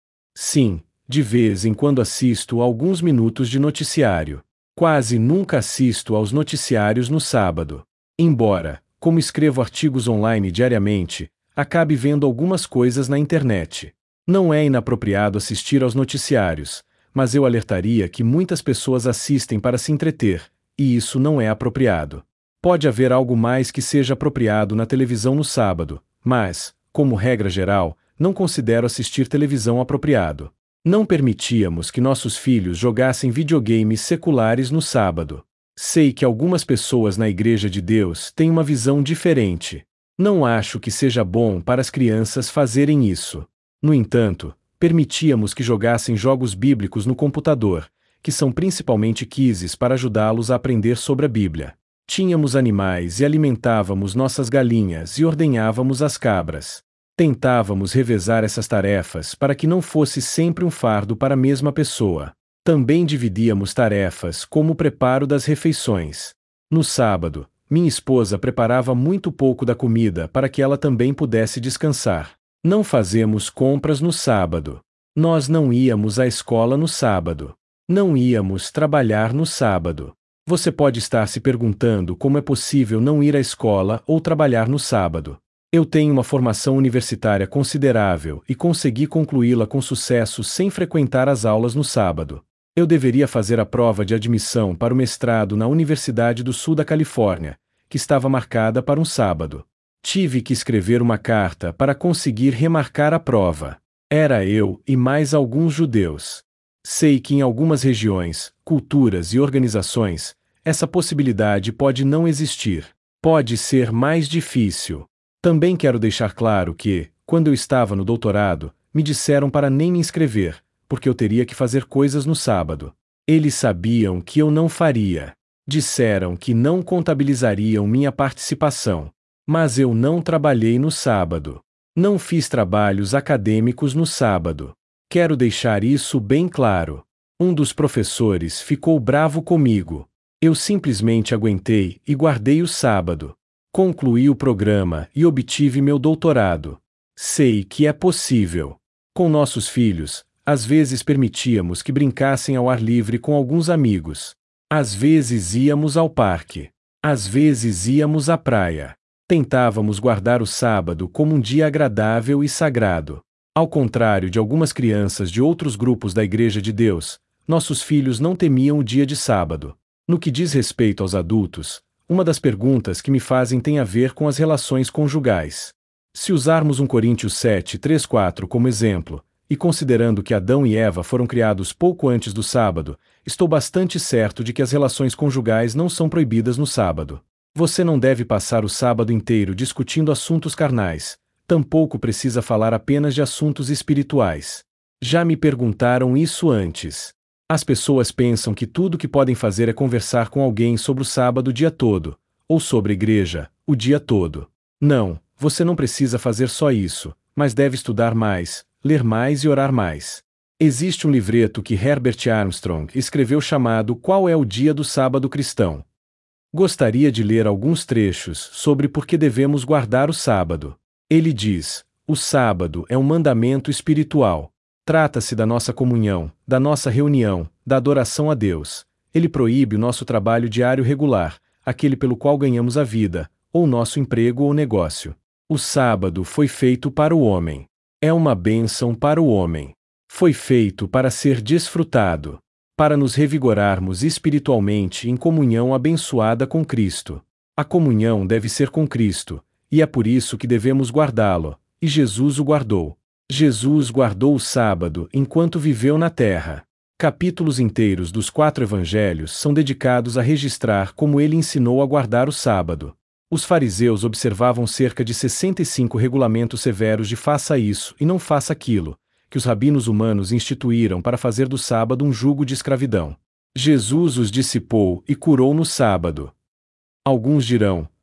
Sim, de vez em quando assisto a alguns minutos de noticiário. Quase nunca assisto aos noticiários no sábado. Embora, como escrevo artigos online diariamente, acabe vendo algumas coisas na internet. Não é inapropriado assistir aos noticiários, mas eu alertaria que muitas pessoas assistem para se entreter, e isso não é apropriado. Pode haver algo mais que seja apropriado na televisão no sábado, mas, como regra geral, não considero assistir televisão apropriado. Não permitíamos que nossos filhos jogassem videogames seculares no sábado. Sei que algumas pessoas na Igreja de Deus têm uma visão diferente. Não acho que seja bom para as crianças fazerem isso. No entanto, permitíamos que jogassem jogos bíblicos no computador, que são principalmente quizzes para ajudá-los a aprender sobre a Bíblia. Tínhamos animais e alimentávamos nossas galinhas e ordenhávamos as cabras. Tentávamos revezar essas tarefas para que não fosse sempre um fardo para a mesma pessoa. Também dividíamos tarefas como o preparo das refeições. No sábado, minha esposa preparava muito pouco da comida para que ela também pudesse descansar. Não fazemos compras no sábado. Nós não íamos à escola no sábado. Não íamos trabalhar no sábado. Você pode estar se perguntando como é possível não ir à escola ou trabalhar no sábado. Eu tenho uma formação universitária considerável e consegui concluí-la com sucesso sem frequentar as aulas no sábado. Eu deveria fazer a prova de admissão para o mestrado na Universidade do Sul da Califórnia, que estava marcada para um sábado. Tive que escrever uma carta para conseguir remarcar a prova. Era eu e mais alguns judeus. Sei que em algumas regiões, culturas e organizações, essa possibilidade pode não existir. Pode ser mais difícil. Também quero deixar claro que, quando eu estava no doutorado, me disseram para nem me inscrever, porque eu teria que fazer coisas no sábado. Eles sabiam que eu não faria. Disseram que não contabilizariam minha participação. Mas eu não trabalhei no sábado. Não fiz trabalhos acadêmicos no sábado. Quero deixar isso bem claro. Um dos professores ficou bravo comigo. Eu simplesmente aguentei e guardei o sábado. Concluí o programa e obtive meu doutorado. Sei que é possível. Com nossos filhos, às vezes permitíamos que brincassem ao ar livre com alguns amigos. Às vezes íamos ao parque. Às vezes íamos à praia. Tentávamos guardar o sábado como um dia agradável e sagrado. Ao contrário de algumas crianças de outros grupos da Igreja de Deus, nossos filhos não temiam o dia de sábado. No que diz respeito aos adultos, uma das perguntas que me fazem tem a ver com as relações conjugais. Se usarmos 1 Coríntios 7, 3, 4 como exemplo, e considerando que Adão e Eva foram criados pouco antes do sábado, estou bastante certo de que as relações conjugais não são proibidas no sábado. Você não deve passar o sábado inteiro discutindo assuntos carnais, tampouco precisa falar apenas de assuntos espirituais. Já me perguntaram isso antes. As pessoas pensam que tudo que podem fazer é conversar com alguém sobre o sábado o dia todo, ou sobre a igreja, o dia todo. Não, você não precisa fazer só isso, mas deve estudar mais, ler mais e orar mais. Existe um livreto que Herbert Armstrong escreveu chamado Qual é o Dia do Sábado Cristão? Gostaria de ler alguns trechos sobre por que devemos guardar o sábado. Ele diz: o sábado é um mandamento espiritual. Trata-se da nossa comunhão, da nossa reunião, da adoração a Deus. Ele proíbe o nosso trabalho diário regular, aquele pelo qual ganhamos a vida, ou nosso emprego ou negócio. O sábado foi feito para o homem. É uma bênção para o homem. Foi feito para ser desfrutado, para nos revigorarmos espiritualmente em comunhão abençoada com Cristo. A comunhão deve ser com Cristo, e é por isso que devemos guardá-lo, e Jesus o guardou. Jesus guardou o sábado enquanto viveu na terra. Capítulos inteiros dos 4 evangelhos são dedicados a registrar como ele ensinou a guardar o sábado. Os fariseus observavam cerca de 65 regulamentos severos de faça isso e não faça aquilo, que os rabinos humanos instituíram para fazer do sábado um jugo de escravidão. Jesus os dissipou e curou no sábado. Alguns dirão: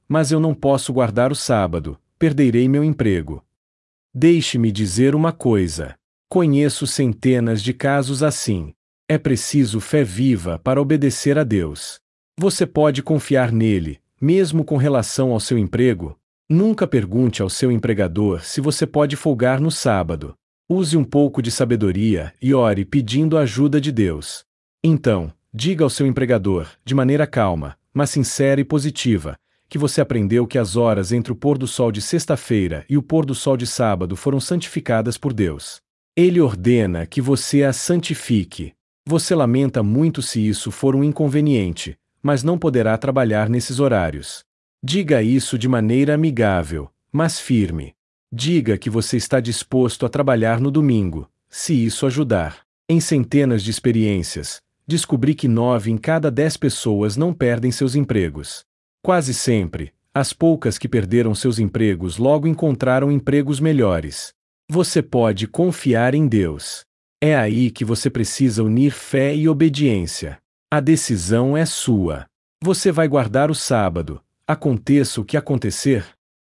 mas eu não posso guardar o sábado, perderei meu emprego. Deixe-me dizer uma coisa. Conheço centenas de casos assim. É preciso fé viva para obedecer a Deus. Você pode confiar nele, mesmo com relação ao seu emprego? Nunca pergunte ao seu empregador se você pode folgar no sábado. Use um pouco de sabedoria e ore pedindo a ajuda de Deus. Então, diga ao seu empregador, de maneira calma, mas sincera e positiva, que você aprendeu que as horas entre o pôr do sol de sexta-feira e o pôr do sol de sábado foram santificadas por Deus. Ele ordena que você as santifique. Você lamenta muito se isso for um inconveniente, mas não poderá trabalhar nesses horários. Diga isso de maneira amigável, mas firme. Diga que você está disposto a trabalhar no domingo, se isso ajudar. Em centenas de experiências, descobri que 9 em cada 10 pessoas não perdem seus empregos. Quase sempre, as poucas que perderam seus empregos logo encontraram empregos melhores. Você pode confiar em Deus. É aí que você precisa unir fé e obediência. A decisão é sua. Você vai guardar o sábado, aconteça o que acontecer?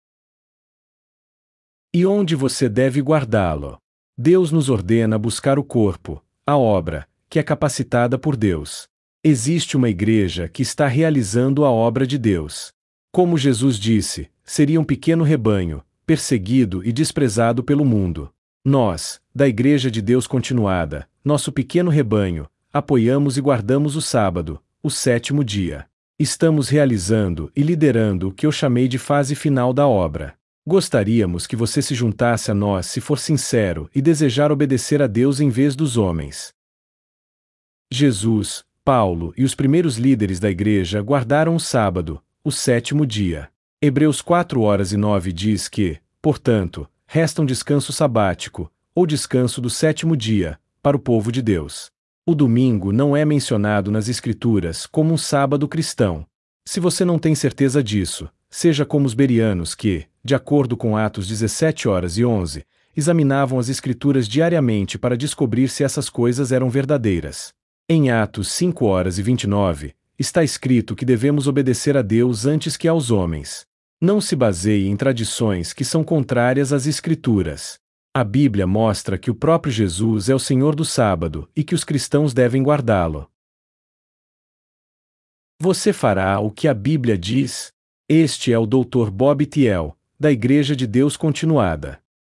E onde você deve guardá-lo? Deus nos ordena buscar o corpo, a obra, que é capacitada por Deus. Existe uma igreja que está realizando a obra de Deus. Como Jesus disse, seria um pequeno rebanho, perseguido e desprezado pelo mundo. Nós, da Igreja de Deus Continuada, nosso pequeno rebanho, apoiamos e guardamos o sábado, o 7º dia. Estamos realizando e liderando o que eu chamei de fase final da obra. Gostaríamos que você se juntasse a nós se for sincero e desejar obedecer a Deus em vez dos homens. Jesus, Paulo e os primeiros líderes da igreja guardaram o sábado, o 7º dia. Hebreus 4:9 diz que, portanto, resta um descanso sabático, ou descanso do 7º dia, para o povo de Deus. O domingo não é mencionado nas Escrituras como um sábado cristão. Se você não tem certeza disso, seja como os bereanos que, de acordo com Atos 17:11, examinavam as Escrituras diariamente para descobrir se essas coisas eram verdadeiras. Em Atos 5:29, está escrito que devemos obedecer a Deus antes que aos homens. Não se baseie em tradições que são contrárias às Escrituras. A Bíblia mostra que o próprio Jesus é o Senhor do sábado e que os cristãos devem guardá-lo. Você fará o que a Bíblia diz? Este é o Dr. Bob Thiel, da Igreja de Deus Continuada.